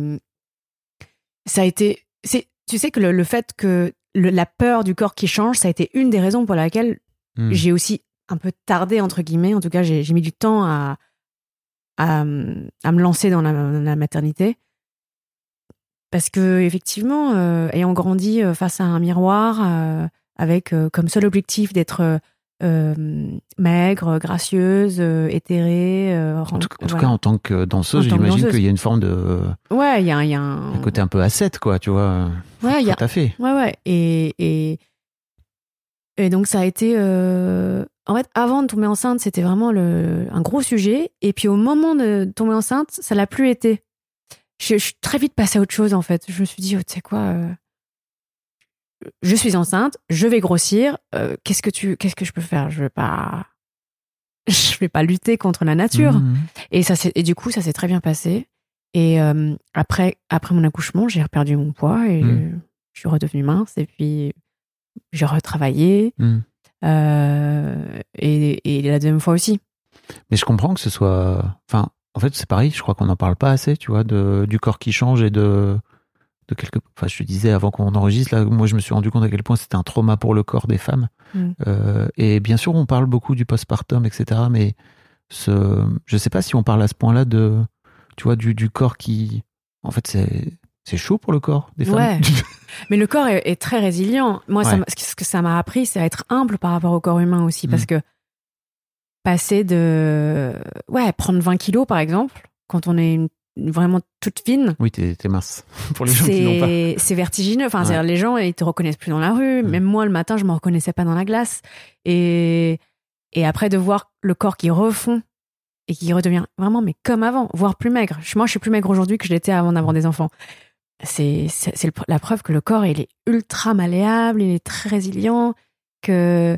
ça a été... C'est, tu sais que le, le fait que le, la peur du corps qui change, ça a été une des raisons pour laquelle mmh. j'ai aussi un peu tardé, entre guillemets. En tout cas, j'ai, j'ai mis du temps à, à, à me lancer dans la, dans la maternité. Parce que effectivement, euh, ayant grandi euh, face à un miroir, euh, avec euh, comme seul objectif d'être euh, maigre, gracieuse, euh, éterée. Euh, en tout, en tout voilà. cas, en tant que danseuse, tant j'imagine que danseuse. Qu'il y a une forme de. Ouais, il y a, y a un. un côté un peu ascète, quoi, tu vois. Ouais, il y a. Tout à fait. Ouais, ouais. Et, et, et donc, ça a été. Euh... En fait, avant de tomber enceinte, c'était vraiment le, un gros sujet. Et puis, au moment de tomber enceinte, ça l'a plus été. Je, je suis très vite passée à autre chose, en fait. Je me suis dit, oh, tu sais quoi, euh, je suis enceinte, je vais grossir, euh, qu'est-ce que tu, qu'est-ce que je peux faire? Je vais pas, je vais pas lutter contre la nature. Mmh. Et ça s'est, et du coup, ça s'est très bien passé. Et euh, après, après mon accouchement, j'ai reperdu mon poids et mmh. je suis redevenue mince. Et puis, j'ai retravaillé. Mmh. Euh, et, et la deuxième fois aussi. Mais je comprends que ce soit, enfin. En fait, c'est pareil, je crois qu'on n'en parle pas assez, tu vois, de, du corps qui change et de, de quelque... Enfin, je te disais avant qu'on enregistre, là, moi, je me suis rendu compte à quel point c'était un trauma pour le corps des femmes. Mmh. Euh, et bien sûr, on parle beaucoup du postpartum, et cetera. Mais ce... je ne sais pas si on parle à ce point-là de, tu vois, du, du corps qui... En fait, c'est, c'est chaud pour le corps des femmes. Ouais. Mais le corps est, est très résilient. Moi, ouais. ça, ce que ça m'a appris, c'est à être humble par rapport au corps humain aussi, mmh. parce que passer de... Ouais, prendre vingt kilos, par exemple, quand on est une, vraiment toute fine. Oui, t'es, t'es mince. Pour les gens qui n'ont pas. C'est vertigineux. Enfin, ouais. c'est-à-dire, les gens, ils te reconnaissent plus dans la rue. Mmh. Même moi, le matin, je me reconnaissais pas dans la glace. Et, et après, de voir le corps qui refond et qui redevient vraiment, mais comme avant, voire plus maigre. Moi, je suis plus maigre aujourd'hui que je l'étais avant d'avoir des enfants. C'est, c'est, c'est la preuve que le corps, il est ultra malléable, il est très résilient, que...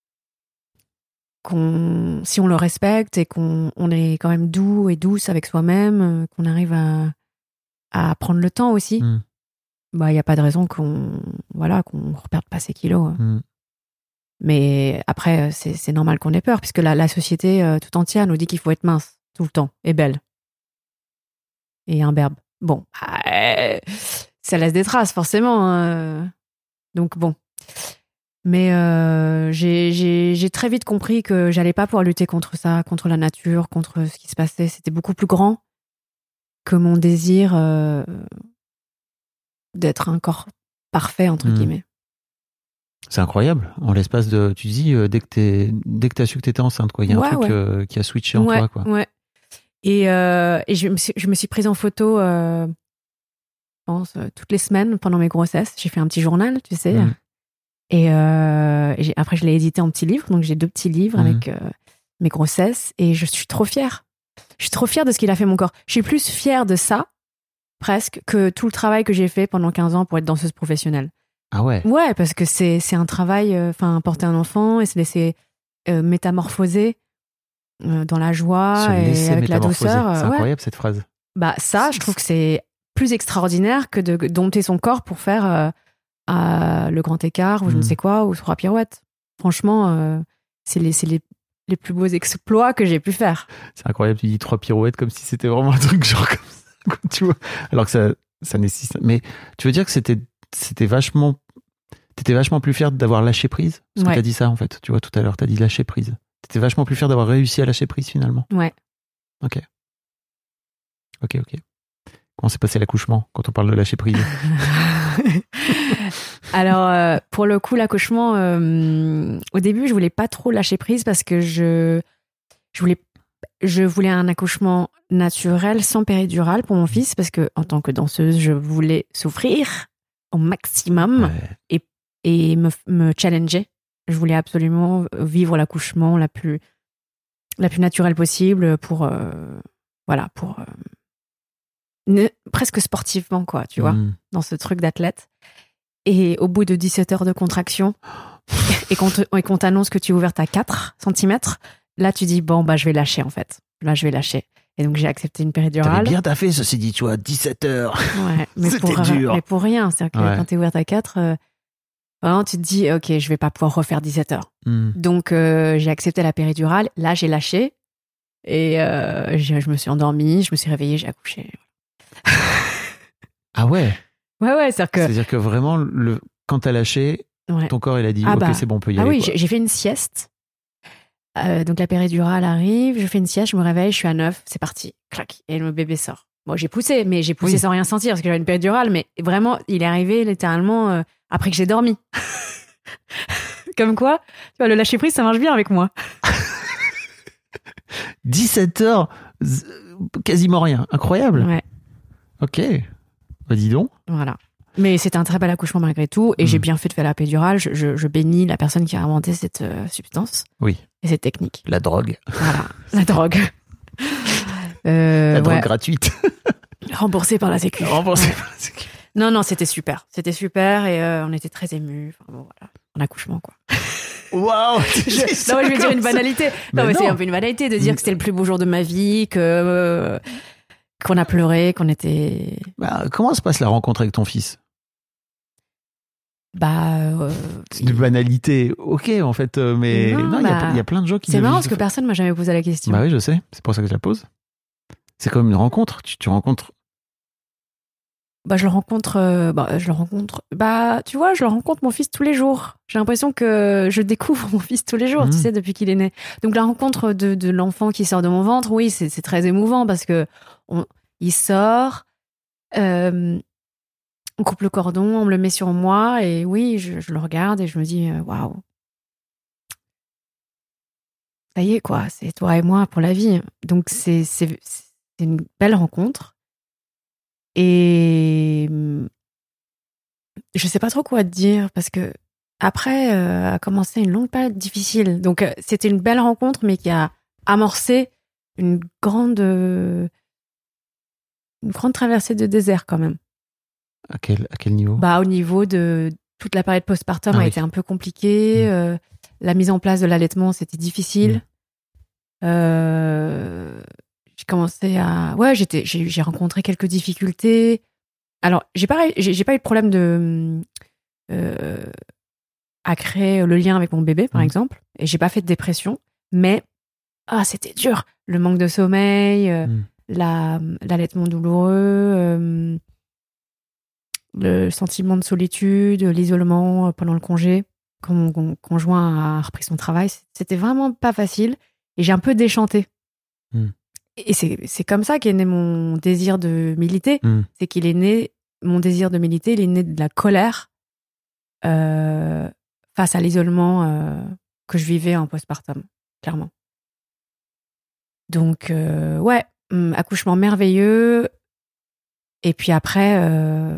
qu'on, si on le respecte et qu'on on est quand même doux et douce avec soi-même, qu'on arrive à, à prendre le temps aussi, mmh. bah, il n'y a pas de raison qu'on voilà, qu'on ne reperde pas ses kilos. Mmh. Mais après, c'est, c'est normal qu'on ait peur, puisque la, la société euh, tout entière nous dit qu'il faut être mince tout le temps et belle. Et imberbe. Bon, euh, ça laisse des traces, forcément. Hein. Donc bon. Mais euh, j'ai, j'ai, j'ai très vite compris que j'allais pas pouvoir lutter contre ça, contre la nature, contre ce qui se passait. C'était beaucoup plus grand que mon désir euh, d'être un corps parfait, entre mmh. guillemets. C'est incroyable. En l'espace de... Tu dis, euh, dès que t'es, dès que t'as su que t'étais enceinte, quoi. Il y a un ouais, truc ouais. euh, qui a switché en ouais, toi, quoi. Ouais. Et, euh, et je, me suis, je me suis prise en photo, euh, je pense, toutes les semaines pendant mes grossesses. J'ai fait un petit journal, tu sais. Mmh. Et, euh, et j'ai, après, je l'ai édité en petits livres. Donc, j'ai deux petits livres mmh. avec euh, mes grossesses. Et je suis trop fière. Je suis trop fière de ce qu'il a fait mon corps. Je suis plus fière de ça, presque, que tout le travail que j'ai fait pendant quinze ans pour être danseuse professionnelle. Ah ouais? Ouais, parce que c'est, c'est un travail, enfin, euh, porter un enfant et se laisser euh, métamorphoser euh, dans la joie et avec la douceur. C'est euh, incroyable ouais. cette phrase. Bah, ça, je trouve que c'est plus extraordinaire que de dompter son corps pour faire euh, euh, le grand écart ou je mmh. ne sais quoi, ou trois pirouettes. Franchement, euh, c'est, les, c'est les, les plus beaux exploits que j'ai pu faire. C'est incroyable, tu dis trois pirouettes comme si c'était vraiment un truc genre comme ça, tu vois. Alors que ça, ça nécessite. Mais tu veux dire que c'était, c'était vachement. T'étais vachement plus fière d'avoir lâché prise? Parce ouais. que t'as dit ça, en fait. Tu vois, tout à l'heure, t'as dit lâcher prise. T'étais vachement plus fière d'avoir réussi à lâcher prise, finalement? Ouais. Ok. Ok, ok. Comment s'est passé l'accouchement, quand on parle de lâcher prise? Alors, euh, pour le coup, l'accouchement, euh, au début, je voulais pas trop lâcher prise parce que je, je, voulais, je voulais un accouchement naturel, sans péridurale pour mon fils, parce que, en tant que danseuse, je voulais souffrir au maximum ouais. et et me, me challenger. Je voulais absolument vivre l'accouchement la plus, la plus naturelle possible pour, euh, voilà, pour euh, ne, presque sportivement, quoi, tu mmh. vois, dans ce truc d'athlète. Et au bout de dix-sept heures de contraction, et qu'on, te, et qu'on t'annonce que tu es ouverte à quatre centimètres, là, tu dis, bon, bah, je vais lâcher, en fait. Là, je vais lâcher. Et donc, j'ai accepté une péridurale. T'avais bien taffé, ceci dit, tu vois, dix-sept heures. Ouais, mais C'était pour, dur. Mais pour rien. C'est-à-dire que ouais. quand t'es ouverte à quatre, euh, vraiment, tu te dis, ok, je vais pas pouvoir refaire dix-sept heures. Mm. Donc, euh, j'ai accepté la péridurale. Là, j'ai lâché. Et euh, je, je me suis endormie, je me suis réveillée, j'ai accouché. Ah ouais? Ouais, ouais, c'est-à-dire que... C'est-à-dire que vraiment, le... quand t'as lâché, ouais. ton corps, il a dit, ah ok, bah. c'est bon, on peut y ah aller. Ah oui, quoi. J'ai, j'ai fait une sieste. Euh, donc, la péridurale arrive, je fais une sieste, je me réveille, je suis à neuf, c'est parti. Clac, et le bébé sort. Bon, j'ai poussé, mais j'ai poussé oui. sans rien sentir parce que j'avais une péridurale, mais vraiment, il est arrivé littéralement euh, après que j'ai dormi. Comme quoi, tu vois, le lâcher-prise, ça marche bien avec moi. dix-sept heures, quasiment rien. Incroyable. Ouais. Ok. Bah, dis donc. Voilà. Mais c'était un très bel accouchement malgré tout, et mmh. j'ai bien fait de faire la péridurale. Je, je, je bénis la personne qui a inventé cette euh, substance. Oui. Et cette technique. La drogue. Voilà, la drogue. Euh, la drogue ouais. gratuite. Remboursée par la Sécu. Remboursée par la Sécu. Non, non, c'était super. C'était super et euh, on était très émus. Enfin, bon, voilà. Un accouchement, quoi. Waouh! Non, je vais dire une banalité. Non, mais, mais non. c'est un peu une banalité de dire que c'était le plus beau jour de ma vie, que euh, qu'on a pleuré, qu'on était. Bah, comment se passe la rencontre avec ton fils? Bah, euh, c'est une banalité, ok en fait, mais il bah, y, y a plein de gens qui. C'est marrant parce que personne m'a jamais posé la question. Bah oui, je sais, c'est pour ça que je la pose. C'est comme une rencontre, tu, tu rencontres. Bah, je le rencontre, euh, bah, je le rencontre, bah, tu vois, je le rencontre mon fils tous les jours. J'ai l'impression que je découvre mon fils tous les jours, mmh. tu sais, depuis qu'il est né. Donc, la rencontre de, de l'enfant qui sort de mon ventre, oui, c'est, c'est très émouvant parce que on, il sort, euh, on coupe le cordon, on me le met sur moi et oui, je, je le regarde et je me dis, waouh. Wow. Ça y est, quoi, c'est toi et moi pour la vie. Donc, c'est, c'est, c'est une belle rencontre. Et je sais pas trop quoi te dire parce que après euh, a commencé une longue période difficile. Donc euh, c'était une belle rencontre, mais qui a amorcé une grande, euh, une grande traversée de désert quand même. À quel, à quel niveau? Bah au niveau de toute la période postpartum ah, a oui. été un peu compliquée. Mmh. Euh, la mise en place de l'allaitement c'était difficile. Mmh. Euh, J'ai commencé à... Ouais, j'étais, j'ai, j'ai rencontré quelques difficultés. Alors, j'ai pas, j'ai, j'ai pas eu de problème de... Euh, à créer le lien avec mon bébé, par mmh. exemple. Et j'ai pas fait de dépression. Mais, ah, c'était dur. Le manque de sommeil, euh, mmh. la, l'allaitement douloureux, euh, le sentiment de solitude, l'isolement pendant le congé, quand mon, mon conjoint a repris son travail. C'était vraiment pas facile et j'ai un peu déchanté. Mm. Et c'est, c'est comme ça qu'est né mon désir de militer. Mm. C'est qu'il est né, mon désir de militer, il est né de la colère euh, face à l'isolement euh, que je vivais en postpartum, clairement. Donc, euh, ouais, accouchement merveilleux. Et puis après, euh,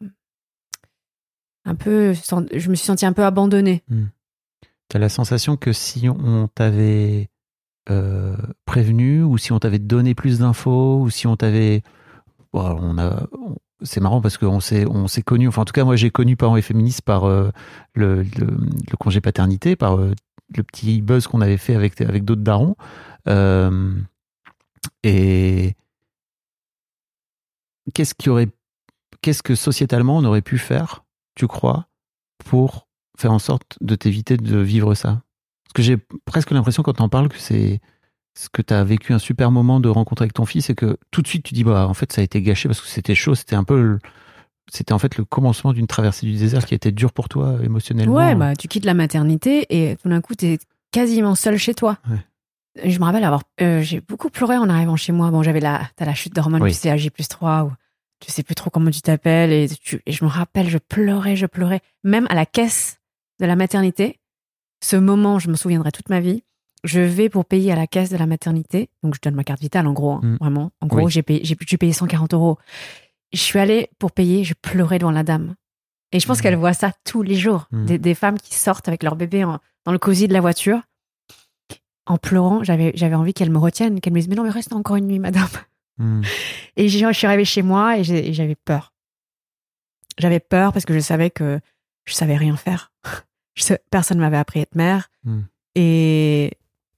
un peu, je me suis sentie un peu abandonnée. Mmh. Tu as la sensation que si on t'avait euh, prévenu, ou si on t'avait donné plus d'infos, ou si on t'avait... Bon, on a, on, c'est marrant parce qu'on s'est, on s'est connus, enfin en tout cas moi j'ai connu Parents et Féministes par euh, le, le, le congé paternité, par euh, le petit buzz qu'on avait fait avec, avec d'autres darons. Euh, et qu'est-ce qui aurait, qu'est-ce que sociétalement on aurait pu faire, tu crois, pour faire en sorte de t'éviter de vivre ça? Parce que j'ai presque l'impression quand t'en parles que c'est ce que t'as vécu un super moment de rencontre avec ton fils et que tout de suite tu dis bah en fait ça a été gâché parce que c'était chaud, c'était un peu le, c'était en fait le commencement d'une traversée du désert qui a été dur pour toi émotionnellement. Ouais, bah tu quittes la maternité et tout d'un coup t'es quasiment seul chez toi. Ouais. Je me rappelle avoir, euh, j'ai beaucoup pleuré en arrivant chez moi. Bon, j'avais la, t'as la chute d'hormones, oui. Tu sais, à J plus trois, ou tu sais plus trop comment tu t'appelles, et, tu, et je me rappelle, je pleurais, je pleurais. Même à la caisse de la maternité, ce moment, je me souviendrai toute ma vie. Je vais pour payer à la caisse de la maternité, donc je donne ma carte vitale, en gros, hein, mmh. vraiment. En gros, oui. j'ai payé, j'ai dû payer cent quarante euros. Je suis allée pour payer, je pleurais devant la dame. Et je pense mmh. qu'elle voit ça tous les jours. Mmh. Des, des femmes qui sortent avec leur bébé en, dans le cosy de la voiture. En pleurant, j'avais, j'avais envie qu'elle me retienne, qu'elle me dise « Mais non, mais reste encore une nuit, madame. Mm. » Et je, je suis arrivée chez moi et, j'ai, et j'avais peur. J'avais peur parce que je savais que je savais rien faire. Je, personne ne m'avait appris à être mère. Mm. Et,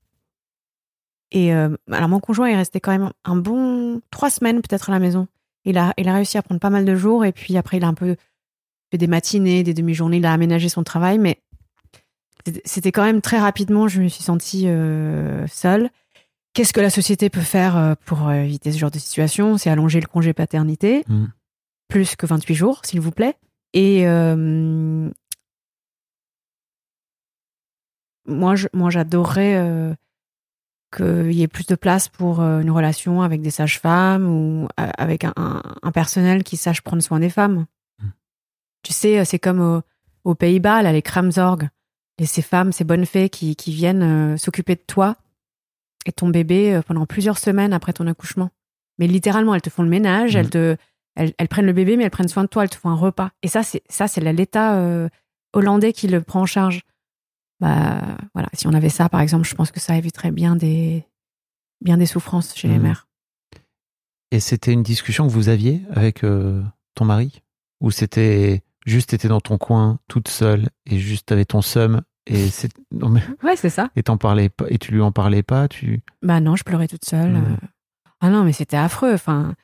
et euh, alors, mon conjoint est resté quand même un bon trois semaines peut-être à la maison. Il a, il a réussi à prendre pas mal de jours et puis après, il a un peu fait des matinées, des demi-journées, il a aménagé son travail, mais c'était quand même très rapidement, je me suis sentie euh, seule. Qu'est-ce que la société peut faire pour éviter ce genre de situation? C'est allonger le congé paternité, mmh. plus que vingt-huit jours, s'il vous plaît. Et euh, moi, je, moi, j'adorerais euh, qu'il y ait plus de place pour euh, une relation avec des sages-femmes ou euh, avec un, un, un personnel qui sache prendre soin des femmes. Mmh. Tu sais, c'est comme au, aux Pays-Bas, là, les Kraamzorg. Et ces femmes, ces bonnes fées qui, qui viennent euh, s'occuper de toi et ton bébé euh, pendant plusieurs semaines après ton accouchement. Mais littéralement, elles te font le ménage, mmh. elles, te, elles, elles prennent le bébé, mais elles prennent soin de toi, elles te font un repas. Et ça, c'est, ça, c'est l'État euh, hollandais qui le prend en charge. Bah, voilà. Si on avait ça, par exemple, je pense que ça éviterait bien des, bien des souffrances chez mmh. les mères. Et c'était une discussion que vous aviez avec euh, ton mari? Ou c'était... juste t'étais dans ton coin, toute seule, et juste t'avais ton seum, et c'est... Non, mais... Ouais, c'est ça. Et t'en parlais pas, et tu lui en parlais pas, tu... Bah non, je pleurais toute seule. Mmh. Ah non, mais c'était affreux, enfin...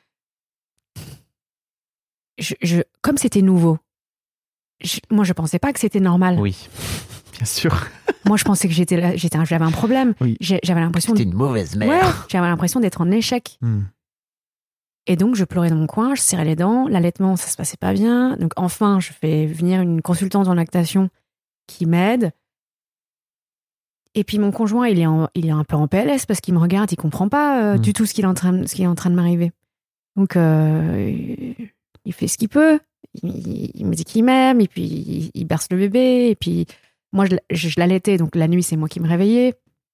Je, je... Comme c'était nouveau, je... moi je pensais pas que c'était normal. Oui, bien sûr. Moi je pensais que j'étais là, j'étais un... j'avais un problème. Oui. J'avais l'impression... C'était de... une mauvaise mère. Ouais, j'avais l'impression d'être en échec. Mmh. Et donc, je pleurais dans mon coin, je serrais les dents. L'allaitement, ça se passait pas bien. Donc, enfin, je fais venir une consultante en lactation qui m'aide. Et puis, mon conjoint, il est, en, il est un peu en P L S parce qu'il me regarde, il comprend pas euh, mmh. du tout ce qu'il est en train, ce qui est en train de m'arriver. Donc, euh, il fait ce qu'il peut. Il, il me dit qu'il m'aime, et puis il, il berce le bébé. Et puis, moi, je, je, je l'allaitais, donc la nuit, c'est moi qui me réveillais.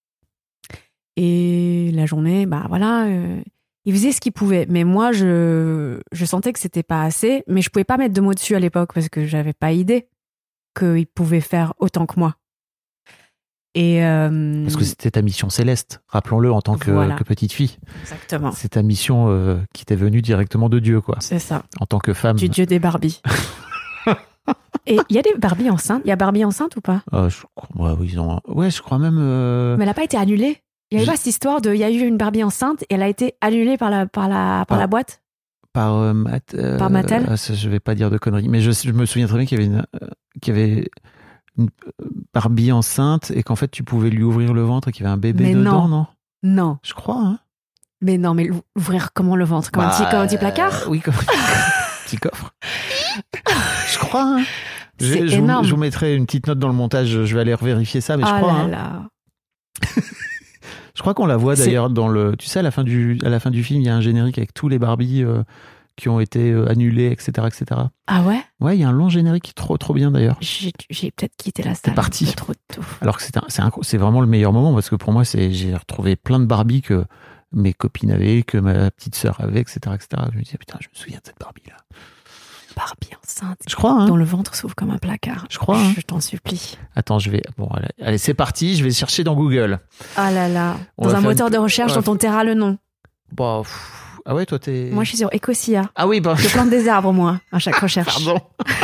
Et la journée, bah voilà... Euh, il faisait ce qu'il pouvait, mais moi, je, je sentais que c'était pas assez, mais je pouvais pas mettre de mots dessus à l'époque parce que j'avais pas idée qu'il pouvait faire autant que moi. Et euh... Parce que c'était ta mission céleste, rappelons-le, en tant que, voilà. que petite fille. Exactement. C'est ta mission euh, qui t'est venue directement de Dieu, quoi. C'est ça. En tant que femme. Du Dieu des Barbies. Et il y a des Barbies enceintes? Il y a Barbie enceinte ou pas? euh, je crois, ouais, ils ont... ouais, je crois même... Euh... Mais elle n'a pas été annulée? Il y avait pas cette histoire de, il y a eu une Barbie enceinte et elle a été annulée par la, par la, par, par la boîte? Par, euh, Mat, euh, par Mattel? euh, Je vais pas dire de conneries, mais je, je me souviens très bien qu'il y avait une, euh, qu'il y avait une Barbie enceinte et qu'en fait tu pouvais lui ouvrir le ventre et qu'il y avait un bébé mais dedans, non? Non. Je crois, hein. Mais non, mais l'ouvrir comment le ventre? Comme, bah, un, petit, comme un petit placard euh, Oui, comme un petit coffre. Je crois. Hein. C'est je, énorme. Vous, je vous mettrai une petite note dans le montage, je vais aller revérifier ça, mais oh je crois. Là hein. là. Je crois qu'on la voit d'ailleurs c'est... dans le. Tu sais, à la fin du, à la fin du film, il y a un générique avec tous les Barbie euh, qui ont été euh, annulés, et cetera, et cetera. Ah ouais? Ouais, il y a un long générique trop, trop bien d'ailleurs. J'ai, j'ai peut-être quitté la salle. C'est parti. Trop tôt. Alors que c'est, un, c'est, un, c'est vraiment le meilleur moment parce que pour moi, c'est, j'ai retrouvé plein de Barbie que mes copines avaient, que ma petite sœur avait, et cetera, et cetera. Je me disais, putain, je me souviens de cette Barbie-là. Barbie enceinte. Je crois, hein. Dont le ventre s'ouvre comme un placard. Je crois. Hein. Je t'en supplie. Attends, je vais. Bon, allez, allez, c'est parti. Je vais chercher dans Google. Ah là là. On dans un moteur une... de recherche ouais. dont on taira le nom. Bon. Pff... Ah ouais, toi t'es. Moi, je suis sur Ecosia. Ah oui, bah. Je plante des arbres, moi, à chaque recherche. Pardon.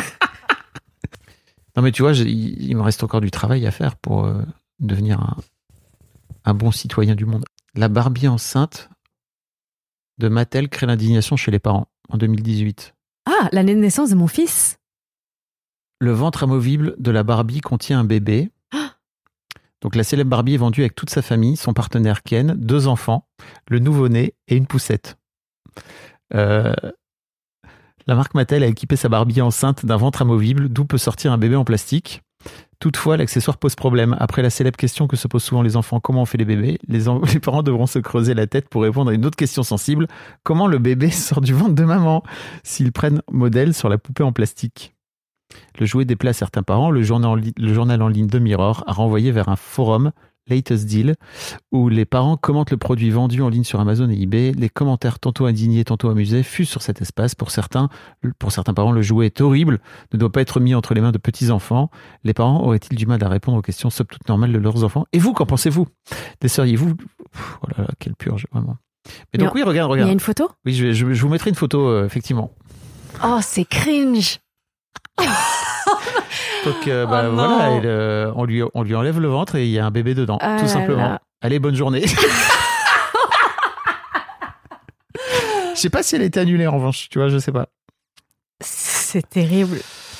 Non, mais tu vois, il, il me reste encore du travail à faire pour euh, devenir un, un bon citoyen du monde. La Barbie enceinte de Mattel crée l'indignation chez les parents en deux mille dix-huit. Ah, l'année de naissance de mon fils. Le ventre amovible de la Barbie contient un bébé. Ah. Donc la célèbre Barbie est vendue avec toute sa famille, son partenaire Ken, deux enfants, le nouveau-né et une poussette. Euh, la marque Mattel a équipé sa Barbie enceinte d'un ventre amovible d'où peut sortir un bébé en plastique. Toutefois, l'accessoire pose problème. Après la célèbre question que se posent souvent les enfants, comment on fait les bébés, les, en... les parents devront se creuser la tête pour répondre à une autre question sensible. Comment le bébé sort du ventre de maman s'ils prennent modèle sur la poupée en plastique? Le jouet déplaît certains parents. Le journal, en li... le journal en ligne de Mirror a renvoyé vers un forum, Latest Deal, où les parents commentent le produit vendu en ligne sur Amazon et eBay. Les commentaires, tantôt indignés, tantôt amusés, fusent sur cet espace. Pour certains, pour certains parents, le jouet est horrible, ne doit pas être mis entre les mains de petits-enfants. Les parents auraient-ils du mal à répondre aux questions somme toute normales de leurs enfants? Et vous, qu'en pensez-vous? Desseriez-vous? Oh là là, quelle purge, vraiment. Mais donc, Mais oui, regarde, regarde. Il y a une photo? Oui, je, vais, je, je vous mettrai une photo, euh, effectivement. Oh, c'est cringe! Donc euh, bah, oh voilà, elle, euh, on, lui, on lui enlève le ventre et il y a un bébé dedans, ah tout simplement. Là. Allez, bonne journée. Je sais pas si elle a été annulée en revanche, tu vois, je sais pas. C'est terrible.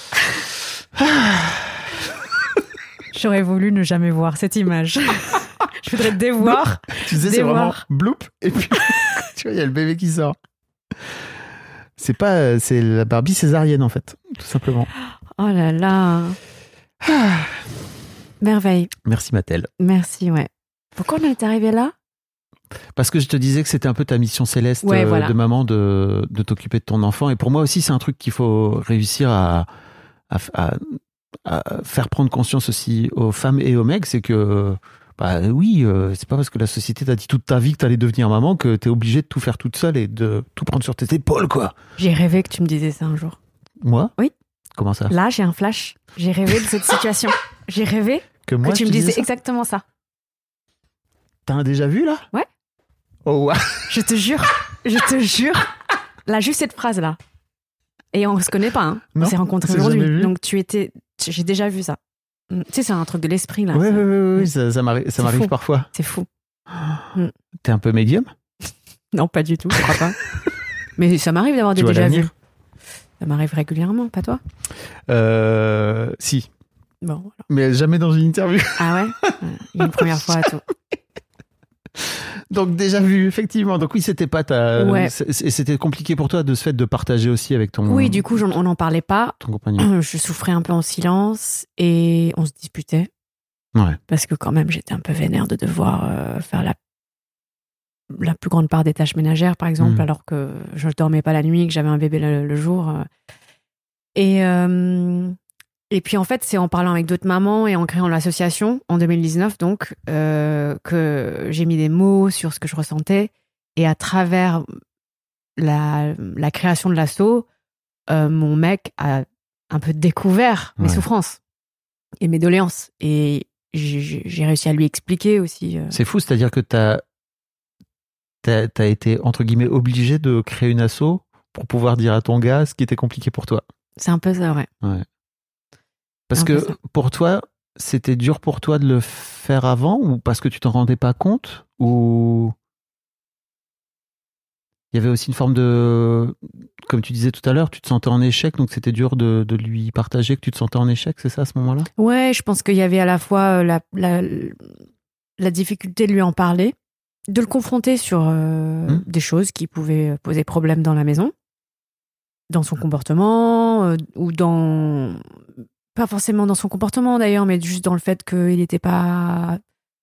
J'aurais voulu ne jamais voir cette image. Je voudrais dévoir. Tu sais, c'est vraiment bloup et puis tu vois, il y a le bébé qui sort. C'est pas, c'est la Barbie césarienne en fait, tout simplement. Oh là là. Ah. Merveille. Merci Mattel. Merci, ouais. Pourquoi on est arrivé là? Parce que je te disais que c'était un peu ta mission céleste ouais, euh, voilà. de maman de, de t'occuper de ton enfant. Et pour moi aussi, c'est un truc qu'il faut réussir à, à, à, à faire prendre conscience aussi aux femmes et aux mecs. C'est que, bah oui, euh, c'est pas parce que la société t'a dit toute ta vie que t'allais devenir maman que t'es obligée de tout faire toute seule et de tout prendre sur tes épaules, quoi. J'ai rêvé que tu me disais ça un jour. Moi? Oui. Comment ça? Là, j'ai un flash. J'ai rêvé de cette situation. J'ai rêvé que, moi, que tu me disais disais ça exactement ça. T'as un déjà vu, là? Ouais. Oh, wow. Je te jure, je te jure. Là, juste cette phrase-là. Et on se connaît pas, hein. Non, on s'est rencontrés aujourd'hui. Donc, tu étais... J'ai déjà vu ça. Tu sais, c'est un truc de l'esprit, là. Oui, oui, oui, oui. Ça, ça m'arrive, ça m'arrive parfois. C'est fou. T'es un peu médium? Non, pas du tout, je crois pas. Mais ça m'arrive d'avoir des déjà vus. Ça m'arrive régulièrement, pas toi? Euh... Si. Bon, voilà. Mais jamais dans une interview. Ah ouais? Il y a une première fois à tout. Donc déjà vu, effectivement. Donc oui, c'était pas ta... Ouais. C'était compliqué pour toi de ce fait de partager aussi avec ton... Oui, du coup, on n'en parlait pas. Ton compagnon. Je souffrais un peu en silence et on se disputait. Ouais. Parce que quand même, j'étais un peu vénère de devoir euh, faire la la plus grande part des tâches ménagères, par exemple, mmh. alors que je ne dormais pas la nuit, que j'avais un bébé le, le jour. Et, euh, et puis, en fait, c'est en parlant avec d'autres mamans et en créant l'association, en deux mille dix-neuf, donc, euh, que j'ai mis des mots sur ce que je ressentais. Et à travers la, la création de l'asso, euh, mon mec a un peu découvert mes ouais. souffrances et mes doléances. Et j'ai, j'ai réussi à lui expliquer aussi. Euh... C'est fou, c'est-à-dire que tu as T'as, t'as été, entre guillemets, obligé de créer une asso pour pouvoir dire à ton gars ce qui était compliqué pour toi. C'est un peu ça, ouais. ouais. Parce que pour toi, c'était dur pour toi de le faire avant ou parce que tu t'en rendais pas compte ou il y avait aussi une forme de... Comme tu disais tout à l'heure, tu te sentais en échec, donc c'était dur de, de lui partager que tu te sentais en échec, c'est ça à ce moment-là? Ouais, je pense qu'il y avait à la fois la, la, la difficulté de lui en parler. de le confronter sur euh, mmh. des choses qui pouvaient poser problème dans la maison, dans son comportement, euh, ou dans... Pas forcément dans son comportement d'ailleurs, mais juste dans le fait qu'il n'était pas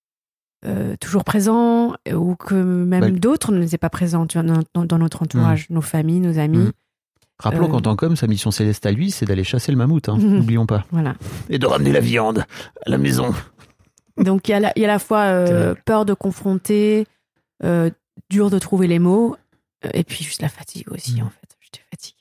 euh, toujours présent, ou que même bah, d'autres n'étaient pas présents, tu vois, dans, dans notre entourage, mmh. nos familles, nos amis. Mmh. Rappelons euh... qu'en tant qu'homme, sa mission céleste à lui, c'est d'aller chasser le mammouth, hein. Mmh. N'oublions pas. Voilà. Et de ramener la viande à la maison. Donc il y, y a la fois euh, peur de confronter, euh, dur de trouver les mots, euh, et puis juste la fatigue aussi, mmh. en fait. J'étais fatiguée.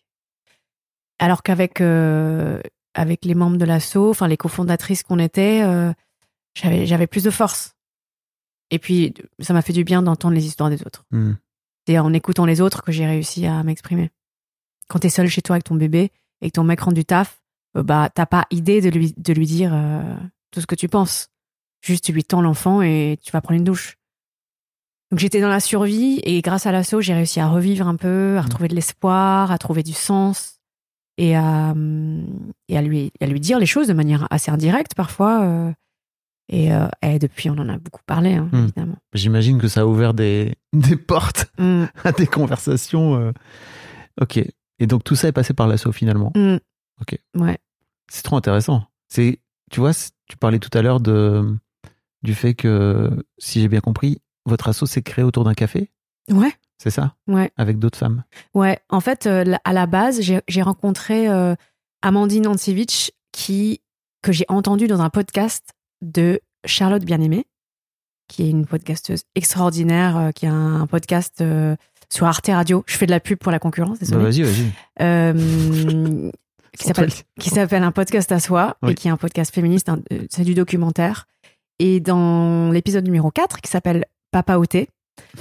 Alors qu'avec euh, avec les membres de l'asso, enfin les cofondatrices qu'on était, euh, j'avais, j'avais plus de force. Et puis ça m'a fait du bien d'entendre les histoires des autres. Mmh. C'est en écoutant les autres que j'ai réussi à m'exprimer. Quand t'es seul chez toi avec ton bébé et que ton mec rentre du taf, euh, bah t'as pas idée de lui, de lui dire euh, tout ce que tu penses. Juste, tu lui tends l'enfant et tu vas prendre une douche. Donc, j'étais dans la survie et grâce à l'asso, j'ai réussi à revivre un peu, à retrouver de l'espoir, à trouver du sens et à, et à, lui, à lui dire les choses de manière assez indirecte parfois. Euh, et, euh, et depuis, on en a beaucoup parlé, hein, mmh. évidemment. J'imagine que ça a ouvert des, des portes mmh. à des conversations. Euh... Ok. Et donc, tout ça est passé par l'asso finalement. Mmh. Ok. Ouais. C'est trop intéressant. C'est, tu vois, tu parlais tout à l'heure de... du fait que, si j'ai bien compris, votre asso s'est créé autour d'un café ? Ouais. C'est ça ? Ouais. Avec d'autres femmes ? Ouais. En fait, euh, à la base, j'ai, j'ai rencontré euh, Amandine Antsevich, qui, que j'ai entendue dans un podcast de Charlotte Bien-Aimée, qui est une podcasteuse extraordinaire, euh, qui a un podcast euh, sur Arte Radio. Je fais de la pub pour la concurrence, désolé. Bah vas-y, vas-y. Euh, qui, s'appelle, qui s'appelle Un podcast à soi, oui. et qui est un podcast féministe, un, euh, c'est du documentaire. Et dans l'épisode numéro quatre, qui s'appelle Papa ôté,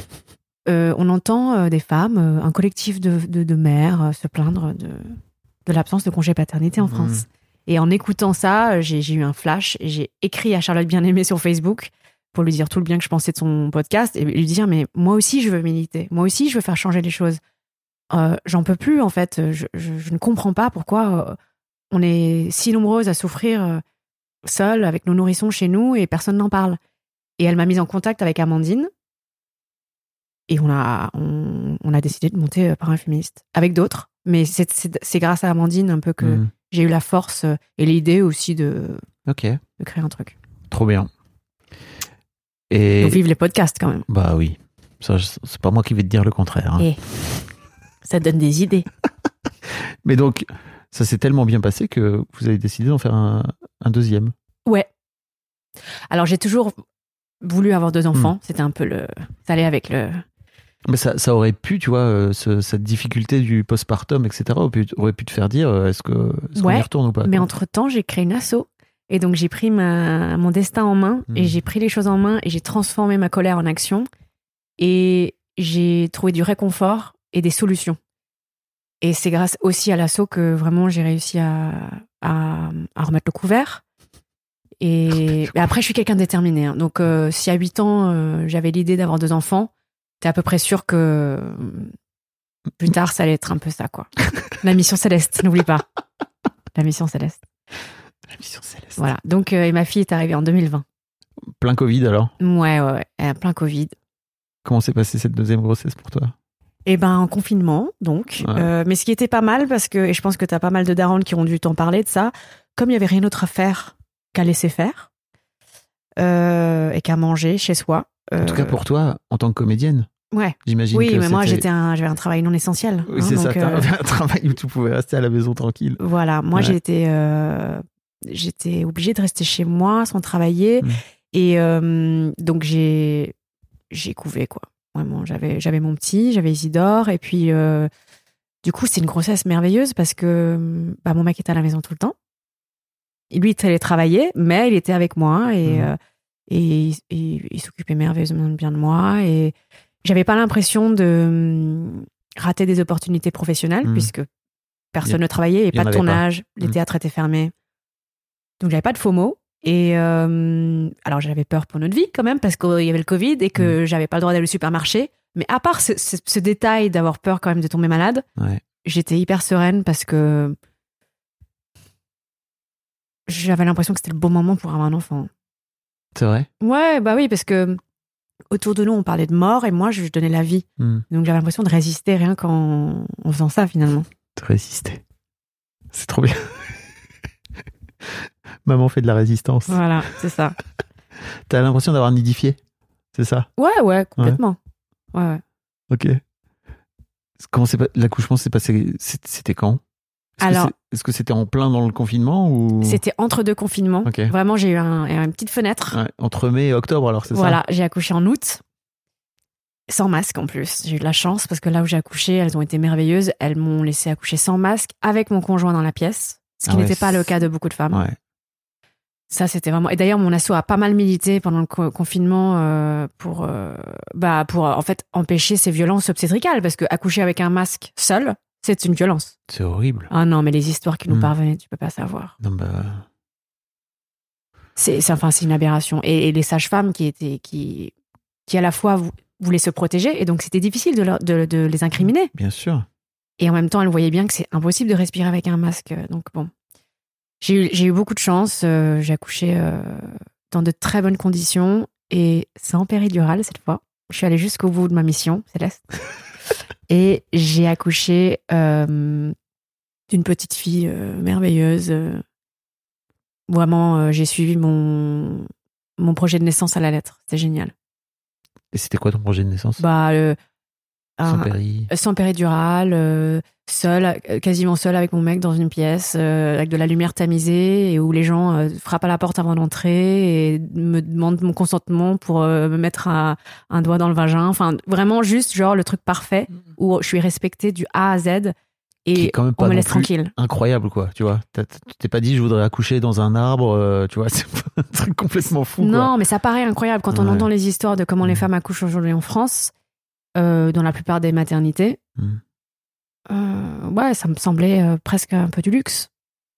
euh, on entend euh, des femmes, euh, un collectif de, de, de mères euh, se plaindre de, de l'absence de congé paternité en mmh. France. Et en écoutant ça, j'ai, j'ai eu un flash et j'ai écrit à Charlotte Bien-Aimée sur Facebook pour lui dire tout le bien que je pensais de son podcast et lui dire mais moi aussi je veux militer, moi aussi je veux faire changer les choses. Euh, j'en peux plus en fait, je, je, je ne comprends pas pourquoi euh, on est si nombreuses à souffrir euh, seule, avec nos nourrissons chez nous, et personne n'en parle. Et elle m'a mise en contact avec Amandine, et on a, on, on a décidé de monter Parrain Féministe, avec d'autres, mais c'est, c'est, c'est grâce à Amandine un peu que mmh. j'ai eu la force et l'idée aussi de, okay. de créer un truc. Trop bien. Et... Donc vive les podcasts quand même. Bah oui, ça, c'est pas moi qui vais te dire le contraire. Hein. Et ça donne des idées. Mais donc, ça s'est tellement bien passé que vous avez décidé d'en faire un, un deuxième. Ouais. Alors, j'ai toujours voulu avoir deux enfants. Mmh. C'était un peu le... Ça allait avec le... Mais ça, ça aurait pu, tu vois, euh, ce, cette difficulté du postpartum, et cetera, aurait pu, aurait pu te faire dire, euh, est-ce, que, est-ce ouais, qu'on y retourne ou pas ? Mais entre-temps, j'ai créé une asso. Et donc, j'ai pris ma, mon destin en main, mmh. et j'ai pris les choses en main, et j'ai transformé ma colère en action. Et j'ai trouvé du réconfort et des solutions. Et c'est grâce aussi à l'asso que vraiment j'ai réussi à, à, à remettre le couvert. Et, et après, je suis quelqu'un de déterminé. Hein. Donc, euh, si à huit ans, euh, j'avais l'idée d'avoir deux enfants, t'es à peu près sûr que plus tard, ça allait être un peu ça, quoi. La mission céleste, n'oublie pas. La mission céleste. La mission céleste. Voilà. Donc, euh, et ma fille est arrivée en deux mille vingt. Plein Covid, alors ? Ouais, ouais, ouais. Plein Covid. Comment s'est passée cette deuxième grossesse pour toi ? Eh ben, en confinement, donc. Ouais. Euh, mais ce qui était pas mal, parce que, et je pense que t'as pas mal de darons qui ont dû t'en parler de ça, comme il y avait rien d'autre à faire qu'à laisser faire, euh, et qu'à manger chez soi. Euh... En tout cas, pour toi, en tant que comédienne. Ouais. J'imagine oui, que mais c'était... moi, j'étais un, j'avais un travail non essentiel. Oui, hein, c'est donc, ça. T'avais euh... un travail où tu pouvais rester à la maison tranquille. Voilà. Moi, ouais. j'étais, euh, j'étais obligée de rester chez moi sans travailler. Mmh. Et euh, donc, j'ai, j'ai couvé, quoi. Vraiment, j'avais, j'avais mon petit, j'avais Isidore, et puis euh, du coup, c'est une grossesse merveilleuse parce que bah, mon mec était à la maison tout le temps. Et lui, il allait travailler, mais il était avec moi et, mmh. euh, et, et, et il s'occupait merveilleusement bien de moi. Et j'avais pas l'impression de rater des opportunités professionnelles mmh. puisque personne a, ne travaillait et pas de tournage, pas. Les mmh. théâtres étaient fermés. Donc, j'avais pas de FOMO. Et euh, alors j'avais peur pour notre vie quand même parce qu'il y avait le Covid et que mmh. j'avais pas le droit d'aller au supermarché, mais à part ce, ce, ce détail d'avoir peur quand même de tomber malade, ouais. j'étais hyper sereine parce que j'avais l'impression que c'était le bon moment pour avoir un enfant. C'est vrai ? Ouais, bah oui, parce que autour de nous, on parlait de mort et moi, je donnais la vie. Mm. Donc, j'avais l'impression de résister rien qu'en en faisant ça, finalement. De résister. C'est trop bien. Maman fait de la résistance. Voilà, c'est ça. T'as l'impression d'avoir nidifié, c'est ça? Ouais, ouais, complètement. Ouais, ouais. Ok. Comment c'est pas... L'accouchement s'est passé... C'était quand? Est-ce Alors, que c'est... est-ce que c'était en plein dans le confinement ou... C'était entre deux confinements. Okay. Vraiment, j'ai eu un, une petite fenêtre. Ouais, entre mai et octobre, alors, c'est voilà, ça? Voilà, j'ai accouché en août. Sans masque en plus. J'ai eu de la chance parce que là où j'ai accouché, elles ont été merveilleuses. Elles m'ont laissé accoucher sans masque avec mon conjoint dans la pièce. Ce qui ah ouais, n'était pas le cas de beaucoup de femmes. Ouais. Ça, c'était vraiment... Et d'ailleurs, mon asso a pas mal milité pendant le co- confinement euh, pour, euh, bah, pour, en fait, empêcher ces violences obstétricales. Parce que accoucher avec un masque seul, c'est une violence. C'est horrible. Ah non, mais les histoires qui nous mmh. parvenaient, tu peux pas savoir. Non, bah... C'est, c'est, enfin, c'est une aberration. Et, et les sages-femmes qui étaient... Qui, qui à la fois voulaient se protéger, et donc c'était difficile de, leur, de, de les incriminer. Bien sûr. Et en même temps, elles voyaient bien que c'est impossible de respirer avec un masque. Donc bon... J'ai eu, j'ai eu beaucoup de chance. Euh, j'ai accouché euh, dans de très bonnes conditions et sans péridurale cette fois. Je suis allée jusqu'au bout de ma mission, Céleste. Et j'ai accouché euh, d'une petite fille euh, merveilleuse. Vraiment, euh, j'ai suivi mon, mon projet de naissance à la lettre. C'était génial. Et c'était quoi ton projet de naissance? Bah, euh, Sans un, péri. Sans péridurale, euh, seule, quasiment seule avec mon mec dans une pièce, euh, avec de la lumière tamisée, et où les gens euh, frappent à la porte avant d'entrer et me demandent mon consentement pour euh, me mettre un, un doigt dans le vagin. Enfin, vraiment juste genre le truc parfait où je suis respectée du A à Z et quand même pas on me laisse plus tranquille. Incroyable, quoi, tu vois. T'as, tu t'es pas dit je voudrais accoucher dans un arbre, euh, tu vois, c'est un truc complètement fou. Non, quoi. mais ça paraît incroyable quand on ouais. entend les histoires de comment les femmes accouchent aujourd'hui en France. Euh, dans la plupart des maternités. Mmh. Euh, ouais, ça me semblait euh, presque un peu du luxe.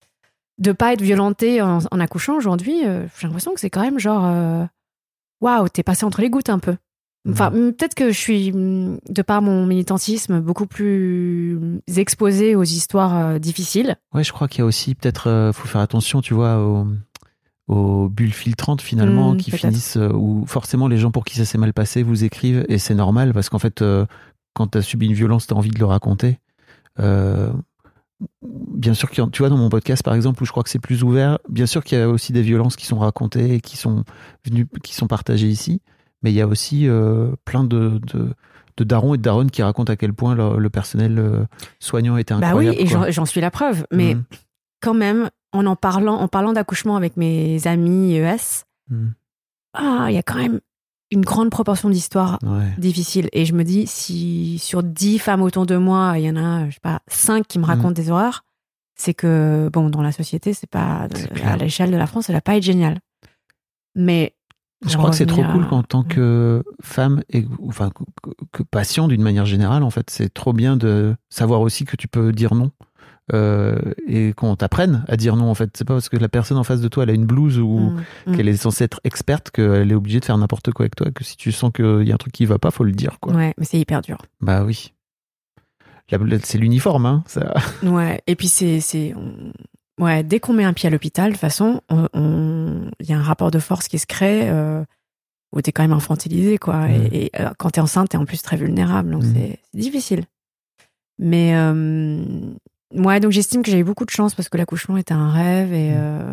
De pas être violentée en, en accouchant aujourd'hui, euh, j'ai l'impression que c'est quand même genre... Waouh, wow, t'es passé entre les gouttes un peu. Enfin, mmh. peut-être que je suis, de par mon militantisme, beaucoup plus exposée aux histoires euh, difficiles. Ouais, je crois qu'il y a aussi peut-être... Euh, faut faire attention, tu vois, aux... aux bulles filtrantes finalement mmh, qui peut-être. finissent euh, où forcément les gens pour qui ça s'est mal passé vous écrivent et c'est normal parce qu'en fait euh, quand t'as subi une violence t'as envie de le raconter euh, bien sûr qu'il y a, tu vois dans mon podcast par exemple où je crois que c'est plus ouvert, bien sûr qu'il y a aussi des violences qui sont racontées et qui sont venues, qui sont partagées ici, mais il y a aussi euh, plein de, de de darons et de daronnes qui racontent à quel point le, le personnel euh, soignant était incroyable. Bah oui, et j'en, j'en suis la preuve, mais mmh. quand même En en parlant, en parlant d'accouchement avec mes amis E S, mm. ah, il y a quand même une grande proportion d'histoires ouais. difficiles. Et je me dis, si sur dix femmes autour de moi, il y en a, je sais pas, cinq qui me racontent mm. des horreurs, c'est que, bon, dans la société, c'est pas, c'est à l'échelle de la France, ça va pas être génial. Mais je crois que c'est trop cool qu'en tant que femme et enfin que, que patient d'une manière générale, en fait, c'est trop bien de savoir aussi que tu peux dire non. Euh, et qu'on t'apprenne à dire non, en fait. C'est pas parce que la personne en face de toi elle a une blouse ou mmh, qu'elle mmh. est censée être experte qu'elle est obligée de faire n'importe quoi avec toi, que si tu sens qu'il y a un truc qui va pas, faut le dire, quoi. Ouais, mais c'est hyper dur. Bah oui. La, c'est l'uniforme, hein. Ça... Ouais, et puis c'est, c'est on... ouais, dès qu'on met un pied à l'hôpital, de toute façon, il on... y a un rapport de force qui se crée euh, où t'es quand même infantilisé, quoi. Mmh. Et, et euh, quand t'es enceinte, t'es en plus très vulnérable, donc mmh. c'est, c'est difficile. Mais euh... ouais, donc j'estime que j'ai eu beaucoup de chance parce que l'accouchement était un rêve et, euh,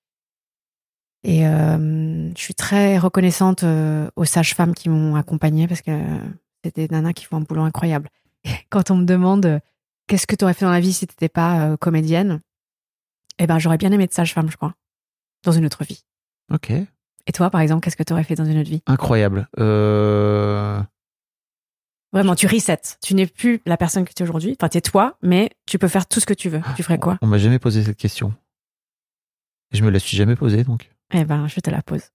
et euh, je suis très reconnaissante euh, aux sages-femmes qui m'ont accompagnée parce que c'était des nanas qui font un boulot incroyable. Et quand on me demande euh, qu'est-ce que tu aurais fait dans la vie si tu n'étais pas euh, comédienne, eh ben, j'aurais bien aimé être sage-femme, je crois, dans une autre vie. Ok. Et toi, par exemple, qu'est-ce que tu aurais fait dans une autre vie ? Incroyable. Euh... Vraiment, tu resets. Tu n'es plus la personne que tu es aujourd'hui. Enfin, tu es toi, mais tu peux faire tout ce que tu veux. Tu ferais quoi ? On m'a jamais posé cette question. Je me la suis jamais posée, donc. Eh ben, je te la pose.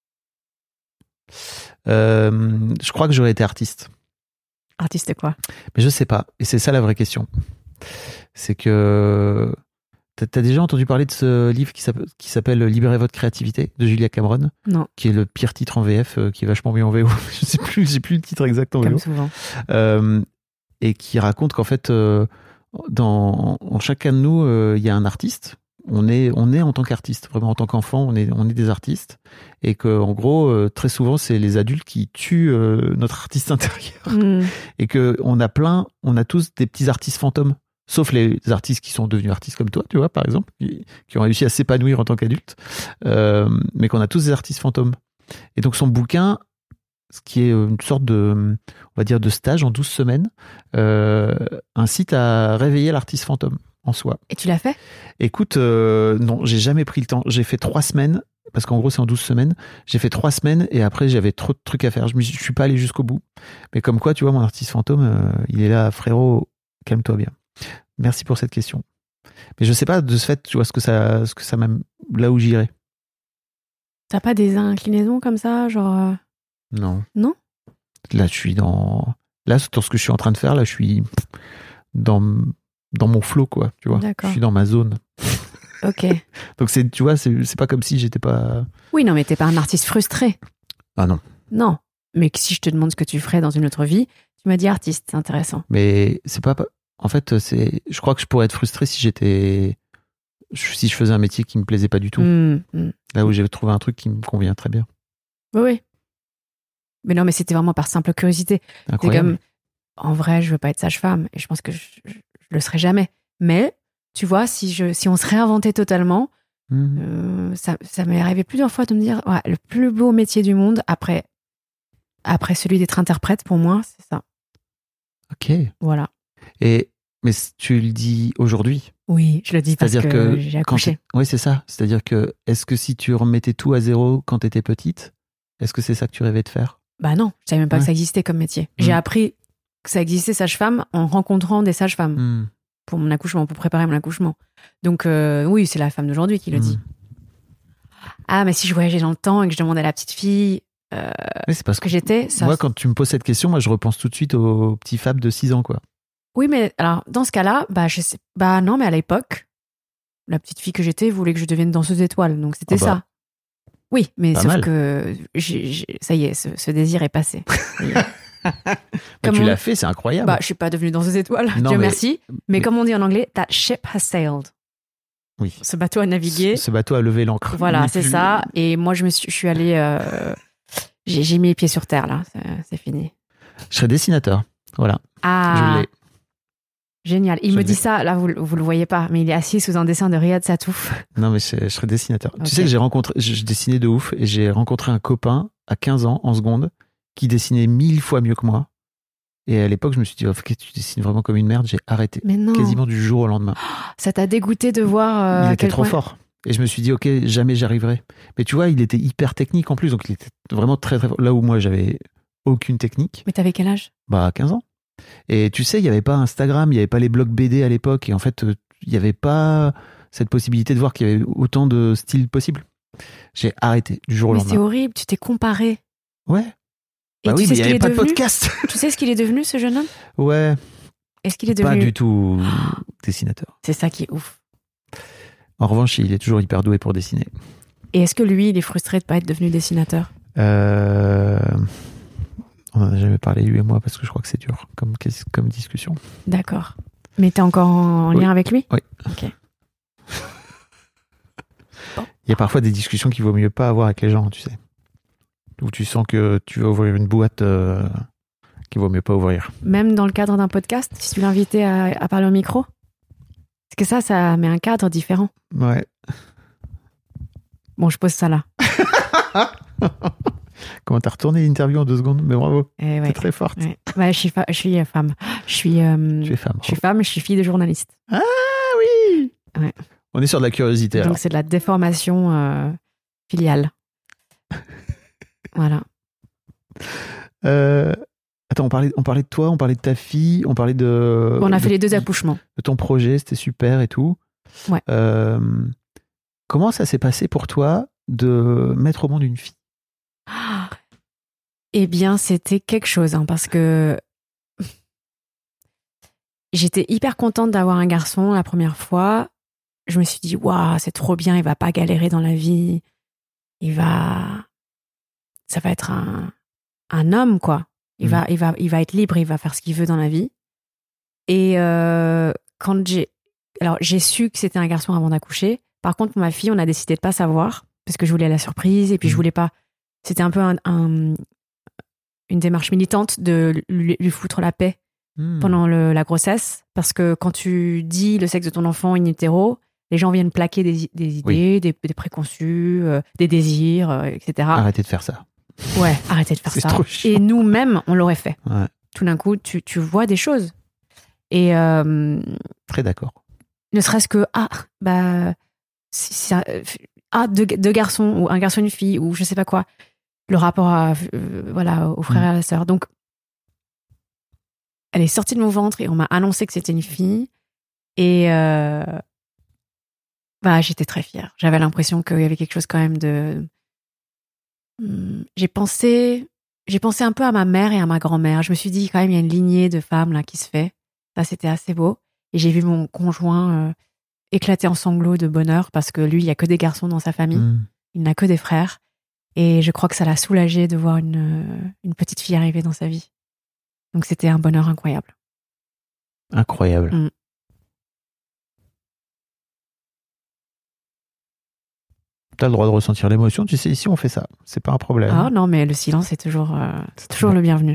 Euh, je crois que j'aurais été artiste. Artiste quoi ? Mais je sais pas. Et c'est ça la vraie question. C'est que... T'as, t'as déjà entendu parler de ce livre qui s'appelle, qui s'appelle Libérez votre créativité de Julia Cameron ? Non. Qui est le pire titre en V F, euh, qui est vachement mieux en V O. Je sais plus, j'ai plus le titre exact en V O. Comme souvent. Euh, et qui raconte qu'en fait, euh, dans, en chacun de nous, il euh, y a un artiste on est, on est en tant qu'artiste, vraiment en tant qu'enfant, on est, on est des artistes, et que en gros, euh, très souvent, c'est les adultes qui tuent euh, notre artiste intérieur, Mm. et que on a plein, on a tous des petits artistes fantômes, sauf les artistes qui sont devenus artistes comme toi, tu vois, par exemple, qui, qui ont réussi à s'épanouir en tant qu'adultes, euh, mais qu'on a tous des artistes fantômes. Et donc son bouquin, ce qui est une sorte de, on va dire, de stage en douze semaines, euh, incite à réveiller l'artiste fantôme en soi. Et tu l'as fait? Écoute, euh, non, j'ai jamais pris le temps. J'ai fait trois semaines, parce qu'en gros, c'est en douze semaines. J'ai fait trois semaines et après, j'avais trop de trucs à faire. Je ne suis pas allé jusqu'au bout. Mais comme quoi, tu vois, mon artiste fantôme, euh, il est là, frérot, calme-toi bien. Merci pour cette question. Mais je sais pas, de ce fait, tu vois, ce que ça, ce que ça m'a, là où j'irais. T'as pas des inclinaisons comme ça, genre... euh, Non. Non? Là, je suis dans, là, dans ce que je suis en train de faire, là, je suis dans, dans mon flow, quoi, tu vois. D'accord. Je suis dans ma zone. Ok. Donc, c'est, tu vois, c'est, c'est pas comme si j'étais pas... Oui, non, mais t'es pas un artiste frustré. Ah non. Non. Mais que si je te demande ce que tu ferais dans une autre vie, tu m'as dit artiste, c'est intéressant. Mais c'est pas... En fait, c'est, je crois que je pourrais être frustré si j'étais... Si je faisais un métier qui me plaisait pas du tout. Mm, mm. Là où j'ai trouvé un truc qui me convient très bien. Oui, oui. Mais non, mais c'était vraiment par simple curiosité. C'est Incroyable. comme, en vrai, je veux pas être sage-femme et je pense que je, je, je le serai jamais. Mais, tu vois, si, je, si on se réinventait totalement, Mmh. euh, ça, ça m'est arrivé plusieurs fois de me dire, ouais, le plus beau métier du monde, après, après celui d'être interprète, pour moi, c'est ça. Ok. Voilà. Et, mais tu le dis aujourd'hui. Oui, je le dis parce C'est-à-dire que, que j'ai quand accouché. oui, c'est ça. C'est-à-dire que, est-ce que si tu remettais tout à zéro quand tu étais petite, est-ce que c'est ça que tu rêvais de faire? Bah non, je savais même pas Ouais. que ça existait comme métier. J'ai Mm. appris que ça existait sage-femme en rencontrant des sages-femmes Mmh. pour mon accouchement, pour préparer mon accouchement. Donc euh, oui, c'est la femme d'aujourd'hui qui le dit. Mmh. Ah, mais si je voyageais dans le temps et que je demandais à la petite fille euh, Mais c'est parce ce que j'étais, ça... moi, quand tu me poses cette question, moi, je repense tout de suite au petit Fab de six ans, quoi. Oui, mais alors, dans ce cas-là, bah, je sais... bah non, mais à l'époque, la petite fille que j'étais voulait que je devienne danseuse étoile, donc c'était Ah bah. ça. Oui, mais Pas sauf mal. que j'ai- j'ai- ça y est, ce, ce désir est passé. Ça y est. Mais Comme tu on- l'as fait, c'est incroyable. Bah, je suis pas devenue danseuse étoile, Non, Dieu mais- merci. Mais, mais- comme on dit en anglais, that ship has sailed. Oui. Ce bateau a navigué. Ce bateau a levé l'ancre. Voilà, Ni c'est plus- ça. Et moi, je me suis, je suis allée, euh, j'ai, j'ai mis les pieds sur terre là. C'est, c'est fini. Je serais dessinateur. Voilà. Ah, Je l'ai. génial. Il Je me l'ai. dit ça. Là, vous, vous le voyez pas, mais il est assis sous un dessin de Riyad Satouf. Non, mais je, je serais dessinateur. Ok. Tu sais que j'ai rencontré, je, je dessinais de ouf et j'ai rencontré un copain à quinze ans, en seconde, qui dessinait mille fois mieux que moi. Et à l'époque, je me suis dit, oh, ok, tu dessines vraiment comme une merde. J'ai arrêté. Mais non. Quasiment du jour au lendemain. Ça t'a dégoûté de voir. euh, il à était quel trop point- fort. Et je me suis dit, ok, jamais j'y arriverai. Mais tu vois, il était hyper technique en plus. Donc, il était vraiment très, très fort. Là où moi, j'avais aucune technique. Mais t'avais quel âge? Bah, quinze ans. Et tu sais, il n'y avait pas Instagram, il n'y avait pas les blogs B D à l'époque. Et en fait, euh, il n'y avait pas cette possibilité de voir qu'il y avait autant de styles possibles. J'ai arrêté du jour au Mais c'est lendemain. horrible. Tu t'es comparé. Ouais. Et Bah tu oui, sais mais il ce n'y qu'il avait est pas de devenu podcast. Tu sais ce qu'il est devenu, ce jeune homme? Ouais. Est-ce qu'il est Pas devenu? du tout dessinateur. C'est ça qui est ouf. En revanche, il est toujours hyper doué pour dessiner. Et est-ce que lui, il est frustré de pas être devenu dessinateur? Euh... On n'en a jamais parlé, lui et moi, parce que je crois que c'est dur comme, comme discussion. D'accord. Mais t'es encore en Oui. lien avec lui? Oui. Ok. Il y a parfois des discussions qu'il vaut mieux pas avoir avec les gens, tu sais. Où tu sens que tu vas ouvrir une boîte euh, qu'il vaut mieux pas ouvrir. Même dans le cadre d'un podcast, si tu l'invitais à, à parler au micro? Parce que ça, ça met un cadre différent. Ouais. Bon, je pose ça là. Comment t'as retourné l'interview en deux secondes? Mais bravo, Eh ouais. t'es très forte. Ouais. Ouais, je suis, fa- je suis euh, femme. Je suis, euh, Tu es femme. je suis femme, je suis fille de journaliste. Ah oui. Ouais. On est sur de la curiosité. Donc alors. c'est de la déformation euh, filiale. Voilà. Euh, Attends, on parlait, on parlait de toi, on parlait de ta fille, on parlait de. Bon, on a de- fait les deux accouchements. de ton projet, c'était super et tout. Ouais. Euh, comment ça s'est passé pour toi de mettre au monde une fille? Eh bien, c'était quelque chose, hein, parce que j'étais hyper contente d'avoir un garçon la première fois. Je me suis dit, waouh, c'est trop bien, il va pas galérer dans la vie. Il va. Ça va être un, un homme, quoi. Il, Mm. va, il, va, il va être libre, il va faire ce qu'il veut dans la vie. Et euh, quand j'ai. Alors, j'ai su que c'était un garçon avant d'accoucher, Par contre, pour ma fille, on a décidé de pas savoir parce que je voulais la surprise et puis mmh. je voulais pas. C'était un peu un, un, une démarche militante de lui, lui foutre la paix mmh. pendant le, la grossesse, parce que quand tu dis le sexe de ton enfant in utero, les gens viennent plaquer des, des idées, oui. des, des préconçus, euh, des désirs, euh, et cetera. Arrêtez de faire ça. Ouais, arrêtez de faire c'est ça. Trop chiant. Et nous-mêmes, on l'aurait fait. Ouais. Tout d'un coup, tu, tu vois des choses. Et euh, très d'accord. Ne serait-ce que ah bah si, si, ah deux, deux garçons ou un garçon et une fille ou je sais pas quoi. Le rapport à euh, voilà aux frères mmh. et à la sœur. Donc elle est sortie de mon ventre et on m'a annoncé que c'était une fille et euh, bah j'étais très fière. J'avais l'impression qu'il y avait quelque chose quand même de. J'ai pensé j'ai pensé un peu à ma mère et à ma grand-mère. Je me suis dit quand même il y a une lignée de femmes là qui se fait. Ça c'était assez beau. Et j'ai vu mon conjoint euh, éclater en sanglots de bonheur parce que lui, il n'y a que des garçons dans sa famille. Mmh. Il n'a que des frères. Et je crois que ça l'a soulagé de voir une, euh, une petite fille arriver dans sa vie. Donc c'était un bonheur incroyable. Incroyable. Mmh. Tu as le droit de ressentir l'émotion. Tu sais, ici, on fait ça. C'est pas un problème. Ah non, mais le silence est toujours, euh, c'est toujours le bienvenu.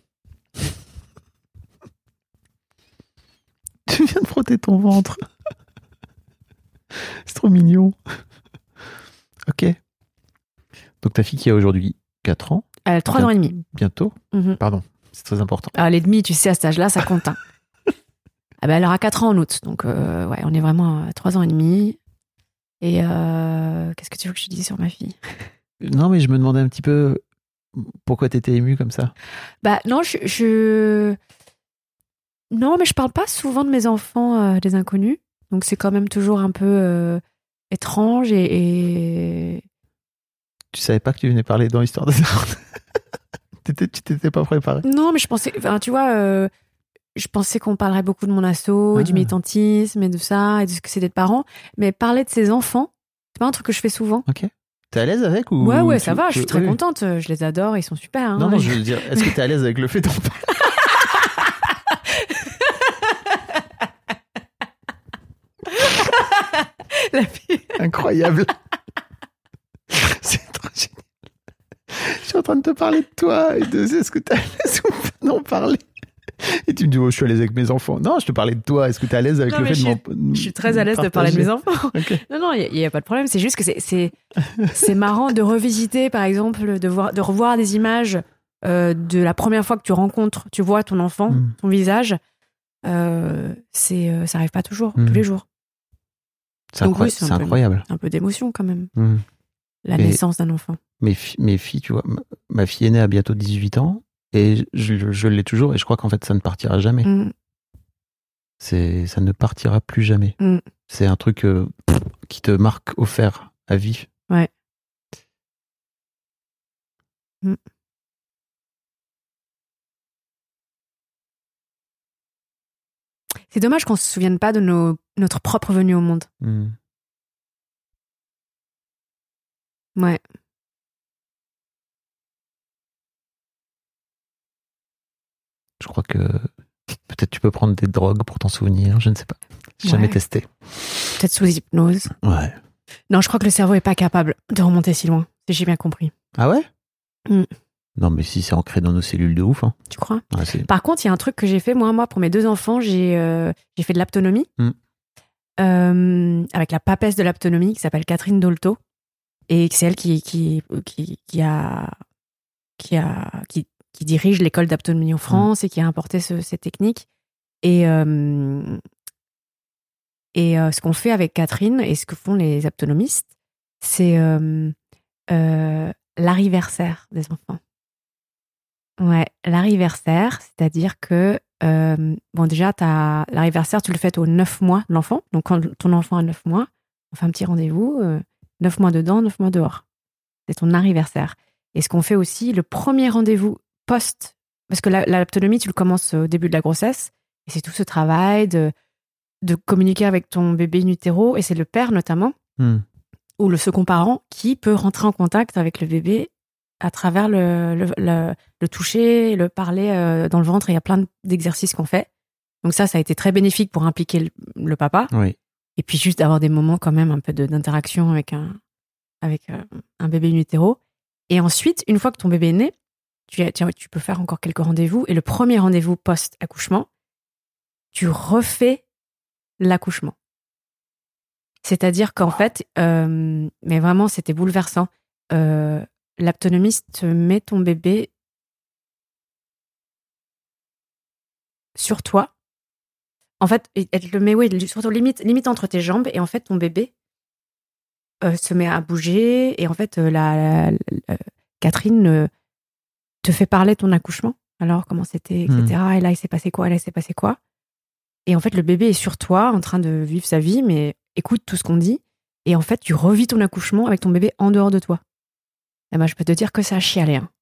Tu viens de frotter ton ventre. C'est trop mignon. Ok. Donc ta fille qui a aujourd'hui quatre ans. Elle a trois Bien... ans et demi. Bientôt. Mm-hmm. Pardon, c'est très important. Ah, les demi, tu sais, à cet âge-là, ça compte. Hein. Ah ben, elle aura quatre ans en août. Donc, euh, ouais, on est vraiment à trois ans et demi. Et euh, qu'est-ce que tu veux que je te dise sur ma fille ? Non, mais je me demandais un petit peu pourquoi t'étais émue comme ça. Bah, non, je... je... Non, mais je parle pas souvent de mes enfants euh, des inconnus. Donc c'est quand même toujours un peu euh, étrange et, et... Tu savais pas que tu venais parler dans l'histoire des arts. Tu t'étais pas préparé. Non, mais je pensais... Enfin, tu vois, euh, je pensais qu'on parlerait beaucoup de mon asso, ah. et du militantisme et de ça, et de ce que c'est d'être parent. Mais parler de ses enfants, c'est pas un truc que je fais souvent. Ok. T'es à l'aise avec ou... Ouais, ouais, tu, ça va, tu... je suis très oui. contente. Je les adore, ils sont super. Hein. Non, non, je veux dire, est-ce que t'es à l'aise avec le fait d'en parler? La fille. Incroyable. C'est trop génial. Je suis en train de te parler de toi et de est-ce que tu es à l'aise ou pas d'en parler. Et tu me dis, oh, je suis à l'aise avec mes enfants. Non, je te parlais de toi. Est-ce que tu es à l'aise avec non, le fait je de suis, m'en Je suis très à l'aise de parler de mes enfants. Okay. Non, non, il n'y a, a pas de problème. C'est juste que c'est, c'est, c'est marrant de revisiter, par exemple, de, voir, de revoir des images euh, de la première fois que tu rencontres, tu vois ton enfant, mm. ton visage. Euh, c'est, euh, ça n'arrive pas toujours, mm. tous les jours. C'est, incroy- oui, c'est, c'est un incroyable. Peu, un peu d'émotion quand même. Mm. La et naissance d'un enfant. Mes, fi- mes filles, tu vois, ma, ma fille aînée a bientôt dix-huit ans et je, je, je l'ai toujours et je crois qu'en fait ça ne partira jamais. Mm. C'est, ça ne partira plus jamais. Mm. C'est un truc euh, qui te marque au fer à vie. Ouais. Mm. C'est dommage qu'on ne se souvienne pas de nos, notre propre venue au monde. Mm. Ouais. Je crois que peut-être tu peux prendre des drogues pour t'en souvenir, je ne sais pas. J'ai ouais. jamais testé. Peut-être sous hypnose. Ouais. Non, je crois que le cerveau n'est pas capable de remonter si loin, si j'ai bien compris. Ah ouais mm. Non, mais si c'est ancré dans nos cellules de ouf. Hein. Tu crois ouais, c'est... Par contre, il y a un truc que j'ai fait, moi, moi pour mes deux enfants, j'ai, euh, j'ai fait de l'aptonomie. Mm. Euh, avec la papesse de l'aptonomie qui s'appelle Catherine Dolto. Et c'est elle qui, qui, qui, qui a... Qui a qui, qui dirige l'école d'aptonomie en France mmh. et qui a importé ce, cette technique. Et, euh, et euh, ce qu'on fait avec Catherine et ce que font les aptonomistes, c'est euh, euh, l'arriversaire des enfants. Ouais, l'arriversaire, c'est-à-dire que, euh, bon, déjà, t'as, l'arriversaire, tu le fais aux neuf mois de l'enfant. Donc, quand ton enfant a neuf mois, on fait un petit rendez-vous, euh, neuf mois dedans, neuf mois dehors. C'est ton arriversaire. Et ce qu'on fait aussi, le premier rendez-vous post, parce que la, l'autonomie, tu le commences au début de la grossesse, et c'est tout ce travail de, de communiquer avec ton bébé in utero, et c'est le père notamment, mm. ou le second parent, qui peut rentrer en contact avec le bébé à travers le, le, le, le toucher, le parler euh, dans le ventre, et il y a plein d'exercices qu'on fait. Donc ça, ça a été très bénéfique pour impliquer le, le papa. Oui. Et puis juste d'avoir des moments quand même un peu de, d'interaction avec un, avec euh, un bébé in utero. Et ensuite, une fois que ton bébé est né, tu, tu, tu peux faire encore quelques rendez-vous. Et le premier rendez-vous post-accouchement, tu refais l'accouchement. C'est-à-dire qu'en fait, euh, mais vraiment, c'était bouleversant. Euh, l'aptonomiste te met ton bébé sur toi. En fait, elle te le met, oui, surtout limite, limite entre tes jambes. Et en fait, ton bébé euh, se met à bouger. Et en fait, euh, la, la, la Catherine euh, te fait parler de ton accouchement. Alors, comment c'était, et cetera. Mmh. Et là, il s'est passé quoi, et là, il s'est passé quoi. Et en fait, le bébé est sur toi, en train de vivre sa vie, mais écoute tout ce qu'on dit. Et en fait, tu revis ton accouchement avec ton bébé en dehors de toi. Et ben, je peux te dire que ça a chialé. Hein.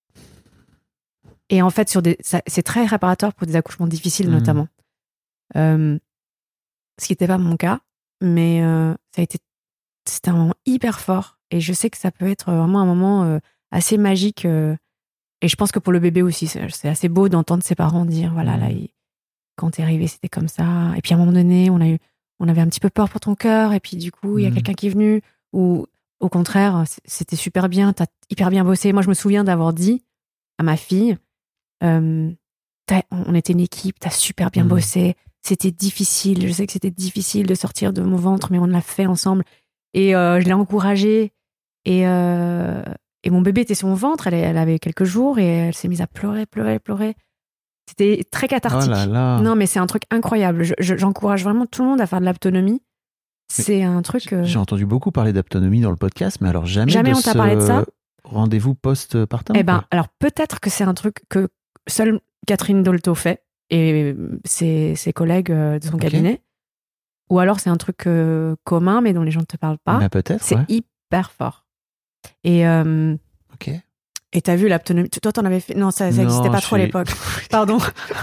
Et en fait, sur des, ça, c'est très réparateur pour des accouchements difficiles, mmh. notamment. Euh, ce qui n'était pas mon cas, mais euh, ça a été, c'était un moment hyper fort. Et je sais que ça peut être vraiment un moment euh, assez magique. Euh, et je pense que pour le bébé aussi, c'est, c'est assez beau d'entendre ses parents dire, voilà, là, il, quand t'es arrivé, c'était comme ça. Et puis à un moment donné, on a eu, on avait un petit peu peur pour ton cœur. Et puis du coup, il y a mmh. quelqu'un qui est venu. Ou au contraire, c'était super bien. T'as hyper bien bossé. Moi, je me souviens d'avoir dit à ma fille, euh, on était une équipe. T'as super bien mmh. bossé. C'était difficile. Je sais que c'était difficile de sortir de mon ventre, mais on l'a fait ensemble. Et euh, je l'ai encouragée. Et, euh, et mon bébé était sur mon ventre. Elle, elle avait quelques jours et elle s'est mise à pleurer, pleurer, pleurer. C'était très cathartique. Oh là là. Non, mais c'est un truc incroyable. Je, je, j'encourage vraiment tout le monde à faire de l'aptonomie. C'est mais un truc... Euh... J'ai entendu beaucoup parler d'aptonomie dans le podcast, mais alors jamais, jamais de on t'a parlé de ça. Rendez-vous post-partum. Eh ben, alors peut-être que c'est un truc que seule Catherine Dolto fait et ses, ses collègues de son okay. cabinet. Ou alors c'est un truc euh, commun, mais dont les gens ne te parlent pas. Mais peut-être, c'est ouais. hyper fort. Et... Euh, ok. Et t'as vu l'aptonomie? Toi, t'en avais fait? Non, ça n'existait pas trop suis... à l'époque. Pardon.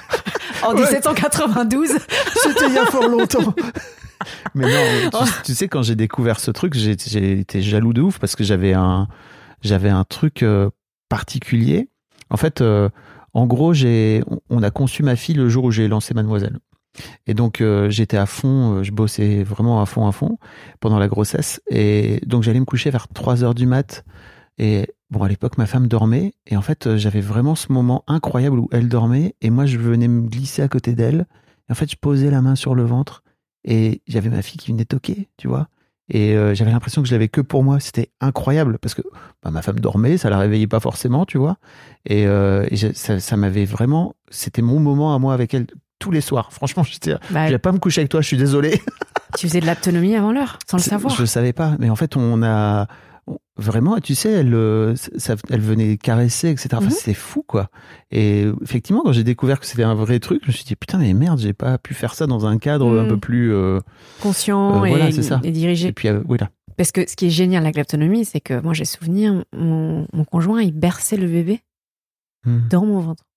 En ouais. dix-sept cent quatre-vingt-douze. C'était il y a fort longtemps. Mais non, tu, tu sais, quand j'ai découvert ce truc, j'ai, j'ai été jaloux de ouf parce que j'avais un, j'avais un truc euh, particulier. En fait, euh, en gros, j'ai, on a conçu ma fille le jour où j'ai lancé Mademoiselle. Et donc, euh, j'étais à fond, je bossais vraiment à fond, à fond pendant la grossesse. Et donc, j'allais me coucher vers trois heures du mat'. Et bon, à l'époque, ma femme dormait. Et en fait, j'avais vraiment ce moment incroyable où elle dormait. Et moi, je venais me glisser à côté d'elle. Et en fait, je posais la main sur le ventre. Et j'avais ma fille qui venait toquer, tu vois. Et euh, j'avais l'impression que je l'avais que pour moi. C'était incroyable. Parce que bah, ma femme dormait, ça la réveillait pas forcément, tu vois. Et, euh, et je, ça, ça m'avait vraiment... C'était mon moment à moi avec elle tous les soirs. Franchement, j'étais... Bah, je vais pas me coucher avec toi, je suis désolé. Tu faisais de l'aptonomie avant l'heure, sans le savoir. Je le savais pas. Mais en fait, on a... Vraiment, tu sais, elle, ça, elle venait caresser, et cetera. Enfin, mm-hmm. c'est fou, quoi. Et effectivement, quand j'ai découvert que c'était un vrai truc, je me suis dit, putain, mais merde, j'ai pas pu faire ça dans un cadre mm. un peu plus... Euh, conscient euh, voilà, et, c'est ça. et dirigé. Et puis, euh, voilà. Parce que ce qui est génial avec l'aptonomie, c'est que moi, j'ai souvenir, mon, mon conjoint, il berçait le bébé mm. dans mon ventre.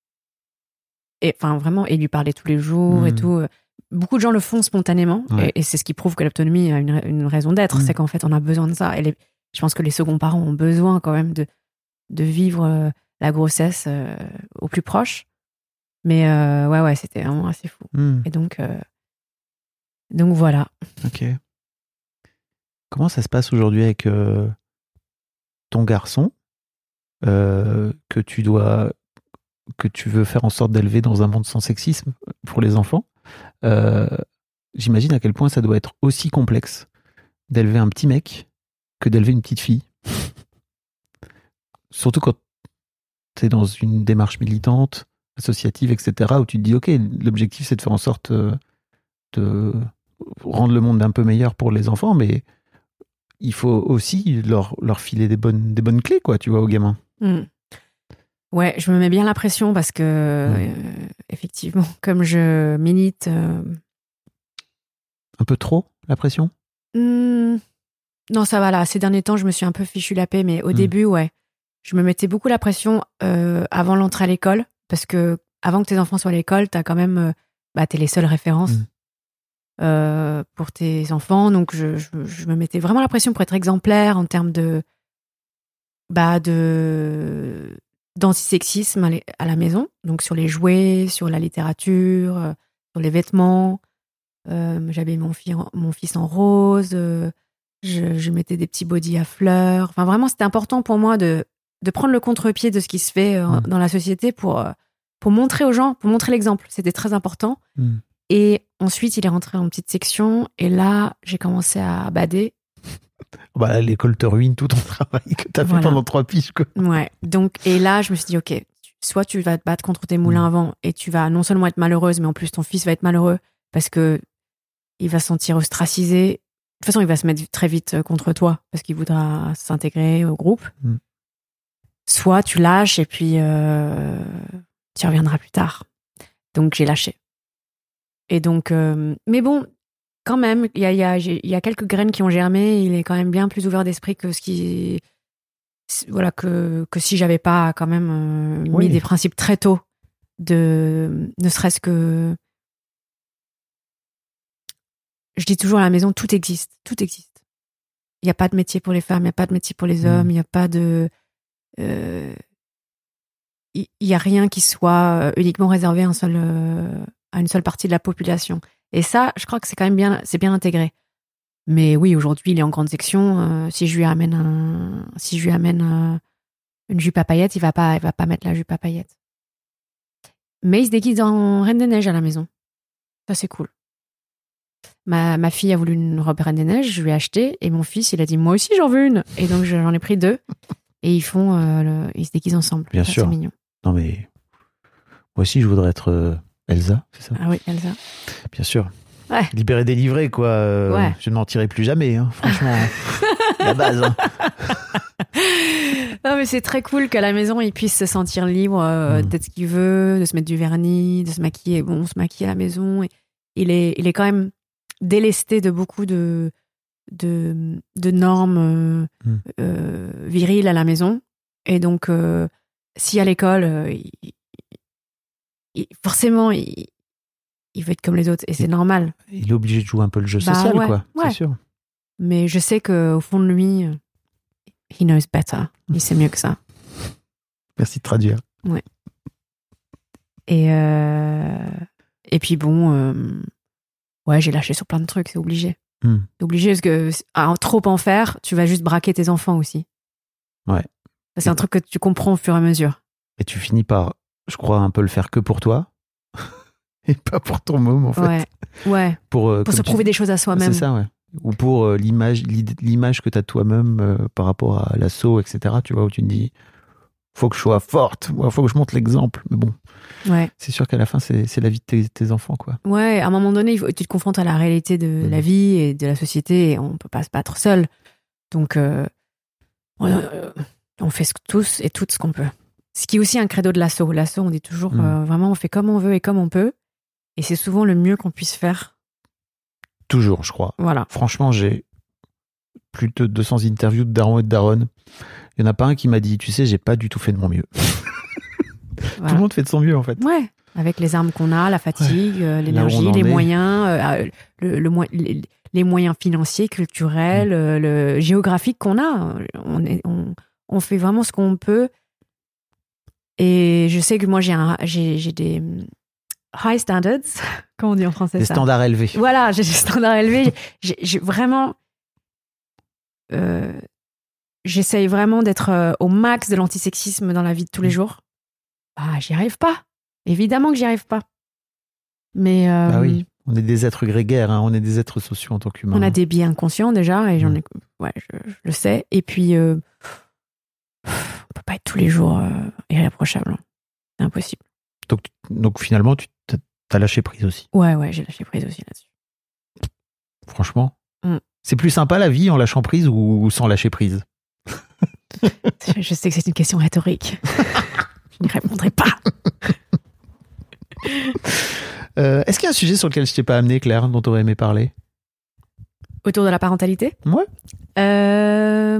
Et enfin, vraiment, et il lui parlait tous les jours mm. et tout. Beaucoup de gens le font spontanément. Ouais. Et, et c'est ce qui prouve que l'aptonomie a une, une raison d'être. Mm. C'est qu'en fait, on a besoin de ça. Et les, je pense que les seconds parents ont besoin quand même de, de vivre euh, la grossesse euh, au plus proche. Mais euh, ouais, ouais, c'était vraiment assez fou. Mm. Et donc, euh, donc voilà. Ok. Comment ça se passe aujourd'hui avec euh, ton garçon euh, que tu dois, que tu veux faire en sorte d'élever dans un monde sans sexisme pour les enfants? euh, J'imagine à quel point ça doit être aussi complexe d'élever un petit mec que d'élever une petite fille. Surtout quand tu es dans une démarche militante, associative, et cetera, où tu te dis, ok, l'objectif c'est de faire en sorte de rendre le monde un peu meilleur pour les enfants, mais il faut aussi leur, leur filer des bonnes, des bonnes clés, quoi, tu vois, aux gamins. Mmh. Ouais, je me mets bien la pression parce que, mmh. euh, effectivement, comme je milite... Euh... Un peu trop, la pression? mmh. Non, ça va là. Ces derniers temps, je me suis un peu fichu la paix, mais au mmh. début, ouais. Je me mettais beaucoup la pression euh, avant l'entrée à l'école, parce que avant que tes enfants soient à l'école, t'as quand même, euh, bah, t'es les seules références mmh. euh, pour tes enfants. Donc, je, je, je me mettais vraiment la pression pour être exemplaire en termes de, bah, de d'antisexisme à la maison. Donc, sur les jouets, sur la littérature, euh, sur les vêtements. Euh, j'habillais mon, fi- mon fils en rose. Euh, je, je mettais des petits bodys à fleurs. Enfin, vraiment, c'était important pour moi de, de prendre le contre-pied de ce qui se fait euh, Mmh. dans la société pour, euh, pour montrer aux gens, pour montrer l'exemple. C'était très important. Mmh. Et ensuite, il est rentré en petite section. Et là, j'ai commencé à bader. Bah, l'école te ruine tout ton travail que t'as fait Voilà. pendant trois piges, quoi. Ouais. Donc, et là, je me suis dit, OK, soit tu vas te battre contre tes moulins à vent et tu vas non seulement être malheureuse, mais en plus ton fils va être malheureux parce que il va se sentir ostracisé. De toute façon, il va se mettre très vite contre toi parce qu'il voudra s'intégrer au groupe. Mm. Soit tu lâches et puis euh, tu y reviendras plus tard. Donc, j'ai lâché. Et donc, euh, mais bon, quand même, il y a, il y, a, il y a quelques graines qui ont germé. Il est quand même bien plus ouvert d'esprit que ce qui... Voilà, que, que si j'avais pas quand même euh, Oui. mis des principes très tôt, de, ne serait-ce que... Je dis toujours à la maison, tout existe, tout existe. Il n'y a pas de métier pour les femmes, il n'y a pas de métier pour les hommes, il n'y a pas de... Euh, il n'y a rien qui soit uniquement réservé à, un seul, euh, à une seule partie de la population. Et ça, je crois que c'est quand même bien, c'est bien intégré. Mais oui, aujourd'hui, il est en grande section. Euh, si je lui amène un, si je lui amène euh, une jupe à paillettes, il va pas, il va pas mettre la jupe à paillettes. Mais il se déguise en Reine des Neiges à la maison. Ça, c'est cool. Ma, ma fille a voulu une robe Reine des Neiges, je lui ai acheté, et mon fils, il a dit, moi aussi, j'en veux une. Et donc, j'en ai pris deux. Et ils font, euh, le, ils se déguisent ensemble. Bien ça, sûr. C'est mignon. Non, mais moi aussi, je voudrais être euh, Elsa, c'est ça? Ah oui, Elsa. Bien sûr. Ouais. Libéré, délivré, quoi. Euh, Ouais. Je ne mentirai plus jamais, hein, franchement. La base. Hein. Non, mais c'est très cool qu'à la maison, il puisse se sentir libre euh, Mm. d'être ce qu'il veut, de se mettre du vernis, de se maquiller. Bon, on se maquille à la maison. Et il est, il est quand même délesté de beaucoup de, de, de normes euh, Mm. euh, viriles à la maison. Et donc, euh, si à l'école, euh, il, il- forcément, il, il veut être comme les autres. Et c'est normal. Il est obligé de jouer un peu le jeu Bah social, ouais, quoi. ouais. C'est sûr. Mais je sais qu'au fond de lui, euh, he knows better. Il sait mieux que ça. Merci de traduire. Et, euh, et puis bon, euh, ouais, j'ai lâché sur plein de trucs, c'est obligé. Mm. C'est obligé parce que à trop en faire, tu vas juste braquer tes enfants aussi. Ouais. Ça, c'est un truc que tu comprends au fur et à mesure. Et tu finis par, je crois, un peu le faire que pour toi. Et pas pour ton môme, en fait. Ouais, ouais. Pour, euh, Pour comme se tu- prouver des choses à soi-même. C'est ça, ouais. Ou pour euh, l'image, l'id- l'image que tu as de toi-même euh, par rapport à l'assaut, et cetera. Tu vois, où tu te dis, faut que je sois forte, il faut que je montre l'exemple. Mais bon, Ouais. c'est sûr qu'à la fin, c'est c'est la vie de tes, tes enfants, quoi. Ouais, à un moment donné, il faut- tu te confrontes à la réalité de Mhm. la vie et de la société et on peut pas se battre seul. Donc, euh, on, euh, on fait ce- tous et toutes ce qu'on peut. Ce qui est aussi un credo de l'assaut. L'assaut, on dit toujours, Mhm. euh, vraiment, on fait comme on veut et comme on peut. Et c'est souvent le mieux qu'on puisse faire. Toujours, je crois. Voilà. Franchement, j'ai plus de deux cents interviews de darons et de daronnes. Il n'y en a pas un qui m'a dit, tu sais, j'ai pas du tout fait de mon mieux. Tout Voilà. le monde fait de son mieux, en fait. Ouais. Avec les armes qu'on a, la fatigue, euh, l'énergie, Là où on en les est. moyens, euh, le, le mo- les, les moyens financiers, culturels, Mm. euh, le géographique qu'on a. On, est, on, on fait vraiment ce qu'on peut. Et je sais que moi, j'ai, un, j'ai, j'ai des hum, high standards. Comment on dit en français Des ça standards élevés. Voilà, j'ai des standards élevés. J'ai, j'ai vraiment... Euh, j'essaye vraiment d'être euh, au max de l'antisexisme dans la vie de tous les jours. Ah, j'y arrive pas. Évidemment que j'y arrive pas. Mais euh, Bah oui, on est des êtres grégaires, hein, on est des êtres sociaux en tant qu'humains. on a des biais inconscients déjà, et j'en Mm. ai, ouais, je, je le sais. Et puis, euh, on peut pas être tous les jours euh, irréprochable. C'est impossible. Donc, donc finalement, tu t'as- t'as lâché prise aussi. Ouais, ouais, j'ai lâché prise aussi là-dessus. Franchement, Mm. c'est plus sympa la vie en lâchant prise ou sans lâcher prise? Je, je sais que c'est une question rhétorique. Je n'y répondrai pas. Euh, Est-ce qu'il y a un sujet sur lequel je t'ai pas amené, Claire, dont tu aurais aimé parler? Autour de la parentalité? Ouais. Euh...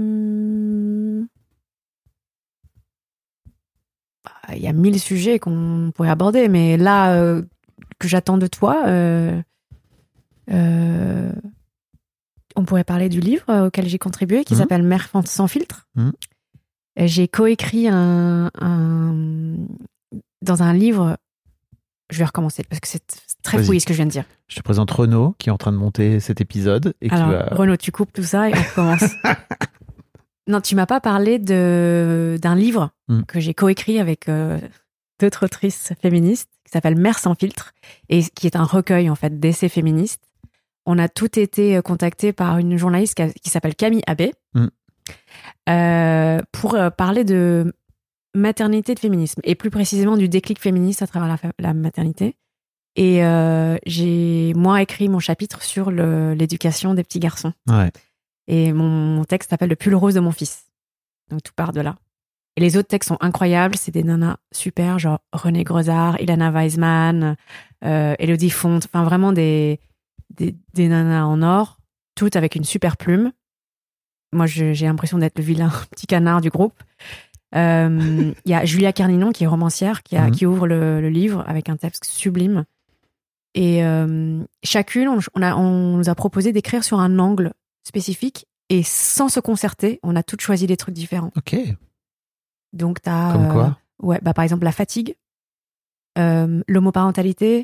bah, il y a mille sujets qu'on pourrait aborder, mais là, euh, que j'attends de toi, euh, euh, on pourrait parler du livre auquel j'ai contribué, qui Mhm. s'appelle Mère sans filtre. Mhm. Et j'ai coécrit un, un, dans un livre je vais recommencer parce que c'est très Vas-y. fouillis ce que je viens de dire. Je te présente Renaud qui est en train de monter cet épisode. Et Alors, qui va... Renaud, tu coupes tout ça et on recommence. Non, tu m'as pas parlé de, d'un livre mm. que j'ai coécrit avec euh, d'autres autrices féministes qui s'appelle Mère sans filtre et qui est un recueil en fait d'essais féministes. On a toutes été contactés par une journaliste qui, a, qui s'appelle Camille Abbé mm. euh, pour euh, parler de maternité, de féminisme et plus précisément du déclic féministe à travers la, la maternité. Et euh, j'ai moi écrit mon chapitre sur le, l'éducation des petits garçons. Ouais. Et mon, mon texte s'appelle Le pull rose de mon fils. Donc tout part de là. Et les autres textes sont incroyables. C'est des nanas super, genre Renée Grezard, Ilana Weisman, euh, Élodie Fonte. Enfin vraiment des, des, des nanas en or, toutes avec une super plume. Moi, je, j'ai l'impression d'être le vilain petit canard du groupe. Il euh, y a Julia Carninon, qui est romancière, qui, a, mmh. qui ouvre le, le livre avec un texte sublime. Et euh, chacune, on, on, a, on nous a proposé d'écrire sur un angle spécifique et sans se concerter, on a toutes choisi des trucs différents. Ok. Donc t'as comme quoi euh, ouais, bah par exemple la fatigue, euh, l'homoparentalité,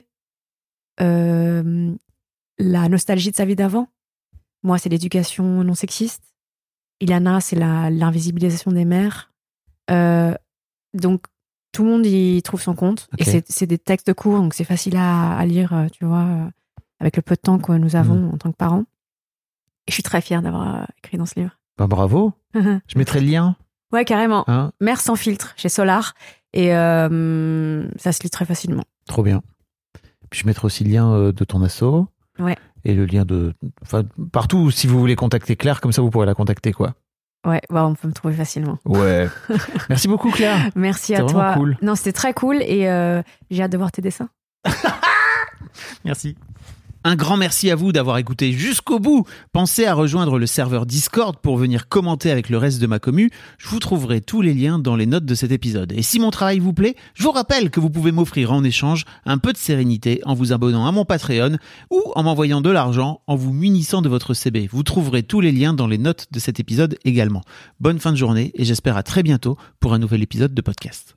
euh, la nostalgie de sa vie d'avant. Moi, c'est l'éducation non sexiste. Ilana, c'est la, l'invisibilisation des mères. Euh, donc tout le monde y trouve son compte. Okay. Et c'est, c'est des textes courts, donc c'est facile à, à lire, tu vois, avec le peu de temps que nous avons mmh. en tant que parents. Et je suis très fière d'avoir écrit dans ce livre. Ben bravo. Je mettrai le lien. Ouais, carrément. Hein Mère sans filtre chez Solar. Et euh, ça se lit très facilement. Trop bien. Puis je mettrai aussi le lien de ton asso. Ouais. Et le lien de... Enfin, partout, si vous voulez contacter Claire, comme ça vous pourrez la contacter, quoi. Ouais, bah on peut me trouver facilement. Ouais. Merci beaucoup, Claire. Merci c'était à toi. Cool. Non, c'était très cool et euh, j'ai hâte de voir tes dessins. Merci. Un grand merci à vous d'avoir écouté jusqu'au bout. Pensez à rejoindre le serveur Discord pour venir commenter avec le reste de ma commu. Je vous trouverai tous les liens dans les notes de cet épisode. Et si mon travail vous plaît, je vous rappelle que vous pouvez m'offrir en échange un peu de sérénité en vous abonnant à mon Patreon ou en m'envoyant de l'argent en vous munissant de votre C B. Vous trouverez tous les liens dans les notes de cet épisode également. Bonne fin de journée et j'espère à très bientôt pour un nouvel épisode de podcast.